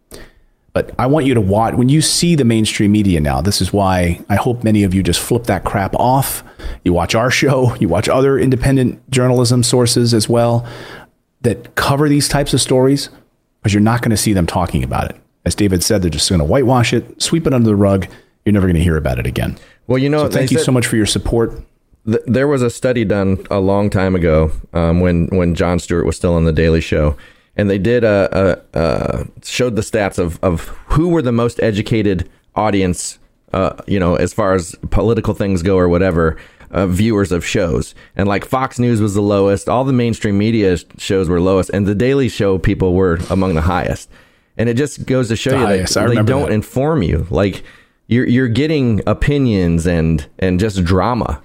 But I want you to watch, when you see the mainstream media now, this is why I hope many of you just flip that crap off. You watch our show, you watch other independent journalism sources as well that cover these types of stories, because you're not going to see them talking about it. As David said, they're just going to whitewash it, sweep it under the rug. You're never going to hear about it again. Well, so thank you so much for your support. There was a study done a long time ago when Jon Stewart was still on The Daily Show, and they did showed the stats of who were the most educated audience, as far as political things go or whatever, viewers of shows. And like Fox News was the lowest, all the mainstream media shows were lowest, and The Daily Show people were among the highest. And it just goes to show you that they don't inform you. Like you're getting opinions and just drama.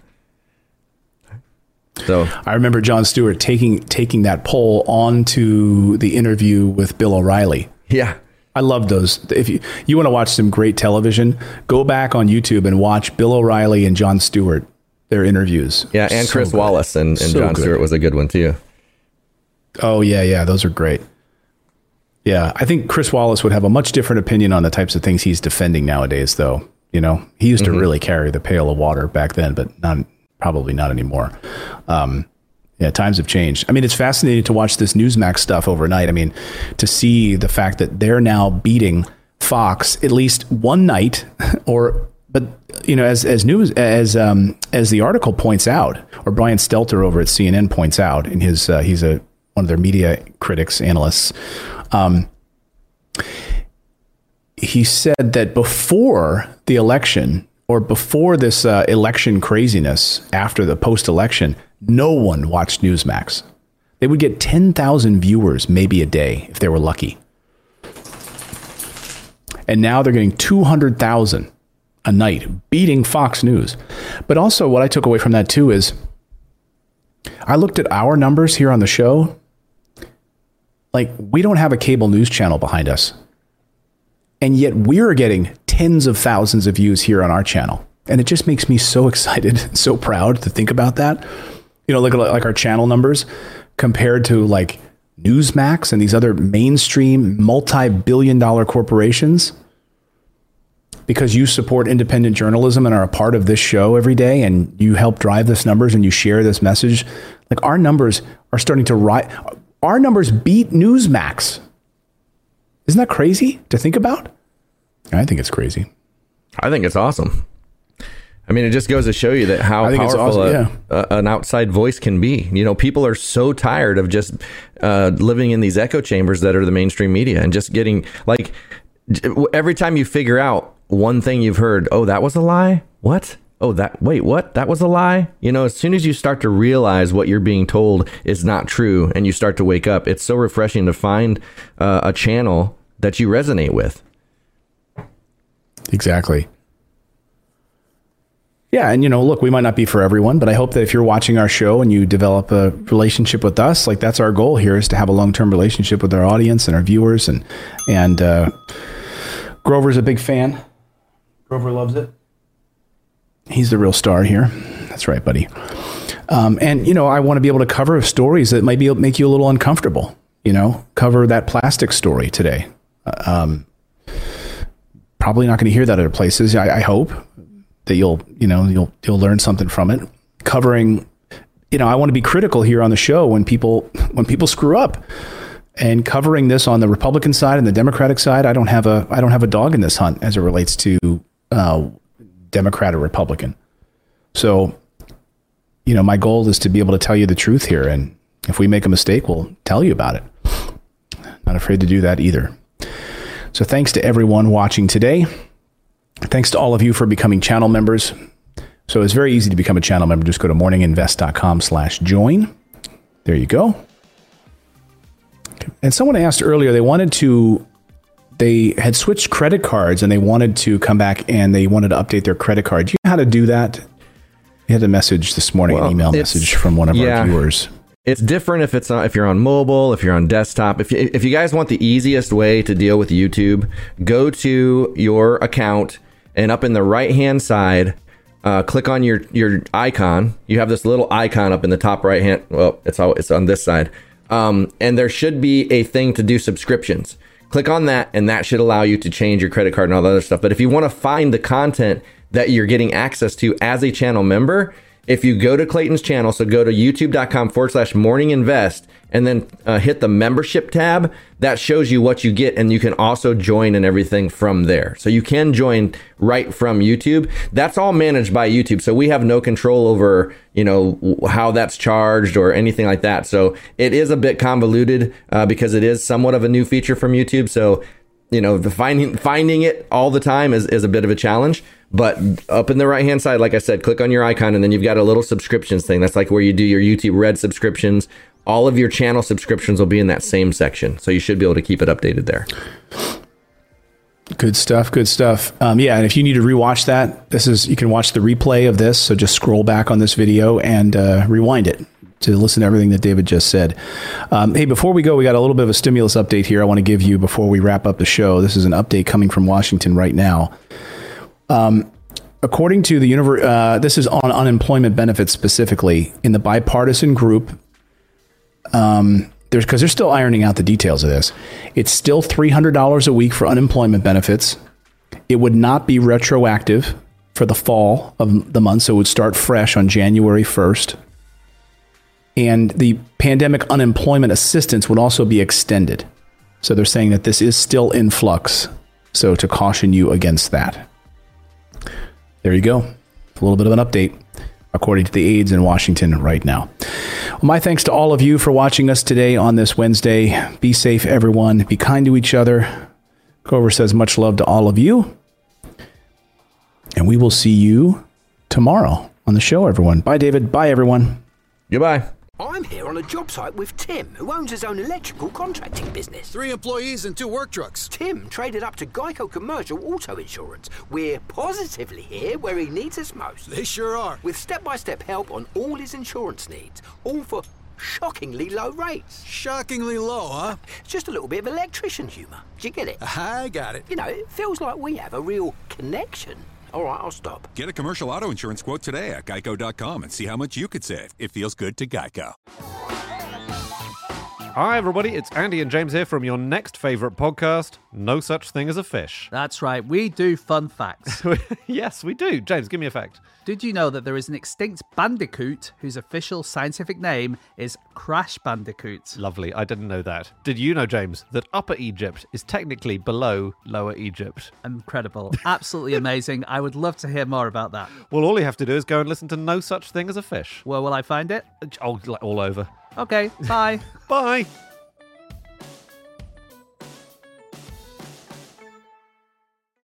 So I remember Jon Stewart taking that poll onto the interview with Bill O'Reilly. Yeah. I love those. If you want to watch some great television, go back on YouTube and watch Bill O'Reilly and Jon Stewart, their interviews. Yeah, and so Chris Wallace and Jon Stewart was a good one too. Oh, yeah. Those are great. Yeah, I think Chris Wallace would have a much different opinion on the types of things he's defending nowadays, though. He used to really carry the pail of water back then, but probably not anymore. Yeah, times have changed. I mean, it's fascinating to watch this Newsmax stuff overnight. I mean, to see the fact that they're now beating Fox at least one night, but you know, as the article points out, or Brian Stelter over at CNN points out in his he's one of their media critics, analysts. He said that before the election, or before this election craziness, after the post-election, no one watched Newsmax. They would get 10,000 viewers maybe a day if they were lucky. And now they're getting 200,000 a night, beating Fox News. But also what I took away from that too is I looked at our numbers here on the show. Like, we don't have a cable news channel behind us. And yet we're getting tens of thousands of views here on our channel. And it just makes me so excited, so proud to think about that. You know, look at like our channel numbers compared to like Newsmax and these other mainstream multi-billion-dollar corporations. Because you support independent journalism and are a part of this show every day, and you help drive this numbers and you share this message. Like, our numbers are starting to rise. Our numbers beat Newsmax. Isn't that crazy to think about? I think it's crazy. I think it's awesome. I mean, it just goes to show you that how powerful an outside voice can be. You know, people are so tired of just living in these echo chambers that are the mainstream media, and just getting, like, every time you figure out one thing you've heard, oh, that was a lie? What? Oh, what? That was a lie? You know, as soon as you start to realize what you're being told is not true, and you start to wake up, it's so refreshing to find a channel that you resonate with. Exactly. Yeah, and you know, look, we might not be for everyone, but I hope that if you're watching our show and you develop a relationship with us, like, that's our goal here, is to have a long-term relationship with our audience and our viewers. And Grover's a big fan. Grover loves it. He's the real star here. That's right, buddy. And you know, I want to be able to cover stories that might make you a little uncomfortable. You know, cover that plastic story today. Probably not going to hear that other places. I hope that you'll learn something from it. Covering, you know, I want to be critical here on the show when people screw up, and covering this on the Republican side and the Democratic side. I don't have a dog in this hunt as it relates to Democrat or Republican. So, you know, my goal is to be able to tell you the truth here, and if we make a mistake, we'll tell you about it. Not afraid to do that either. So thanks to everyone watching today. Thanks to all of you for becoming channel members. So it's very easy to become a channel member. Just go to morninginvest.com/join. There you go. Okay. And someone asked earlier, they had switched credit cards and they wanted to come back and they wanted to update their credit card. Do you know how to do that? We had a message this morning, an email message from one of our viewers. It's different if you're on mobile, if you're on desktop. If you guys want the easiest way to deal with YouTube, go to your account and up in the right-hand side, click on your icon. You have this little icon up in the top right-hand. Well, it's on this side. And there should be a thing to do subscriptions. Click on that, and that should allow you to change your credit card and all the other stuff. But if you want to find the content that you're getting access to as a channel member, if you go to Clayton's channel, so go to youtube.com/morninginvest and then hit the membership tab, that shows you what you get, and you can also join and everything from there. So you can join right from YouTube. That's all managed by YouTube, so we have no control over, you know, how that's charged or anything like that. So it is a bit convoluted because it is somewhat of a new feature from YouTube. So, you know, the finding it all the time is a bit of a challenge. But up in the right hand side, like I said, click on your icon, and then you've got a little subscriptions thing. That's like where you do your YouTube Red subscriptions. All of your channel subscriptions will be in that same section, so you should be able to keep it updated there. Good stuff. Yeah, and if you need to rewatch that, you can watch the replay of this. So just scroll back on this video and rewind it to listen to everything that David just said. Hey, before we go, we got a little bit of a stimulus update here I want to give you before we wrap up the show. This is an update coming from Washington right now. According to the this is on unemployment benefits specifically in the bipartisan group. Because they're still ironing out the details of this. It's still $300 a week for unemployment benefits. It would not be retroactive for the fall of the month, so it would start fresh on January 1st. And the pandemic unemployment assistance would also be extended. So they're saying that this is still in flux. So to caution you against that. There you go. A little bit of an update, according to the aides in Washington right now. Well, my thanks to all of you for watching us today on this Wednesday. Be safe, everyone. Be kind to each other. Cover says much love to all of you. And we will see you tomorrow on the show, everyone. Bye, David. Bye, everyone. Goodbye. I'm here on a job site with Tim, who owns his own electrical contracting business. 3 employees and 2 work trucks. Tim traded up to Geico Commercial Auto Insurance. We're positively here where he needs us most. They sure are. With step-by-step help on all his insurance needs, all for shockingly low rates. Shockingly low, huh? It's just a little bit of electrician humour. Do you get it? I got it. You know, it feels like we have a real connection. All right, I'll stop. Get a commercial auto insurance quote today at geico.com and see how much you could save. It feels good to Geico. Hi, everybody. It's Andy and James here from your next favourite podcast, No Such Thing as a Fish. That's right. We do fun facts. Yes, we do. James, give me a fact. Did you know that there is an extinct bandicoot whose official scientific name is Crash Bandicoot? Lovely. I didn't know that. Did you know, James, that Upper Egypt is technically below Lower Egypt? Incredible. Absolutely amazing. I would love to hear more about that. Well, all you have to do is go and listen to No Such Thing as a Fish. Where will I find it? Oh, all over. Okay, bye. Bye.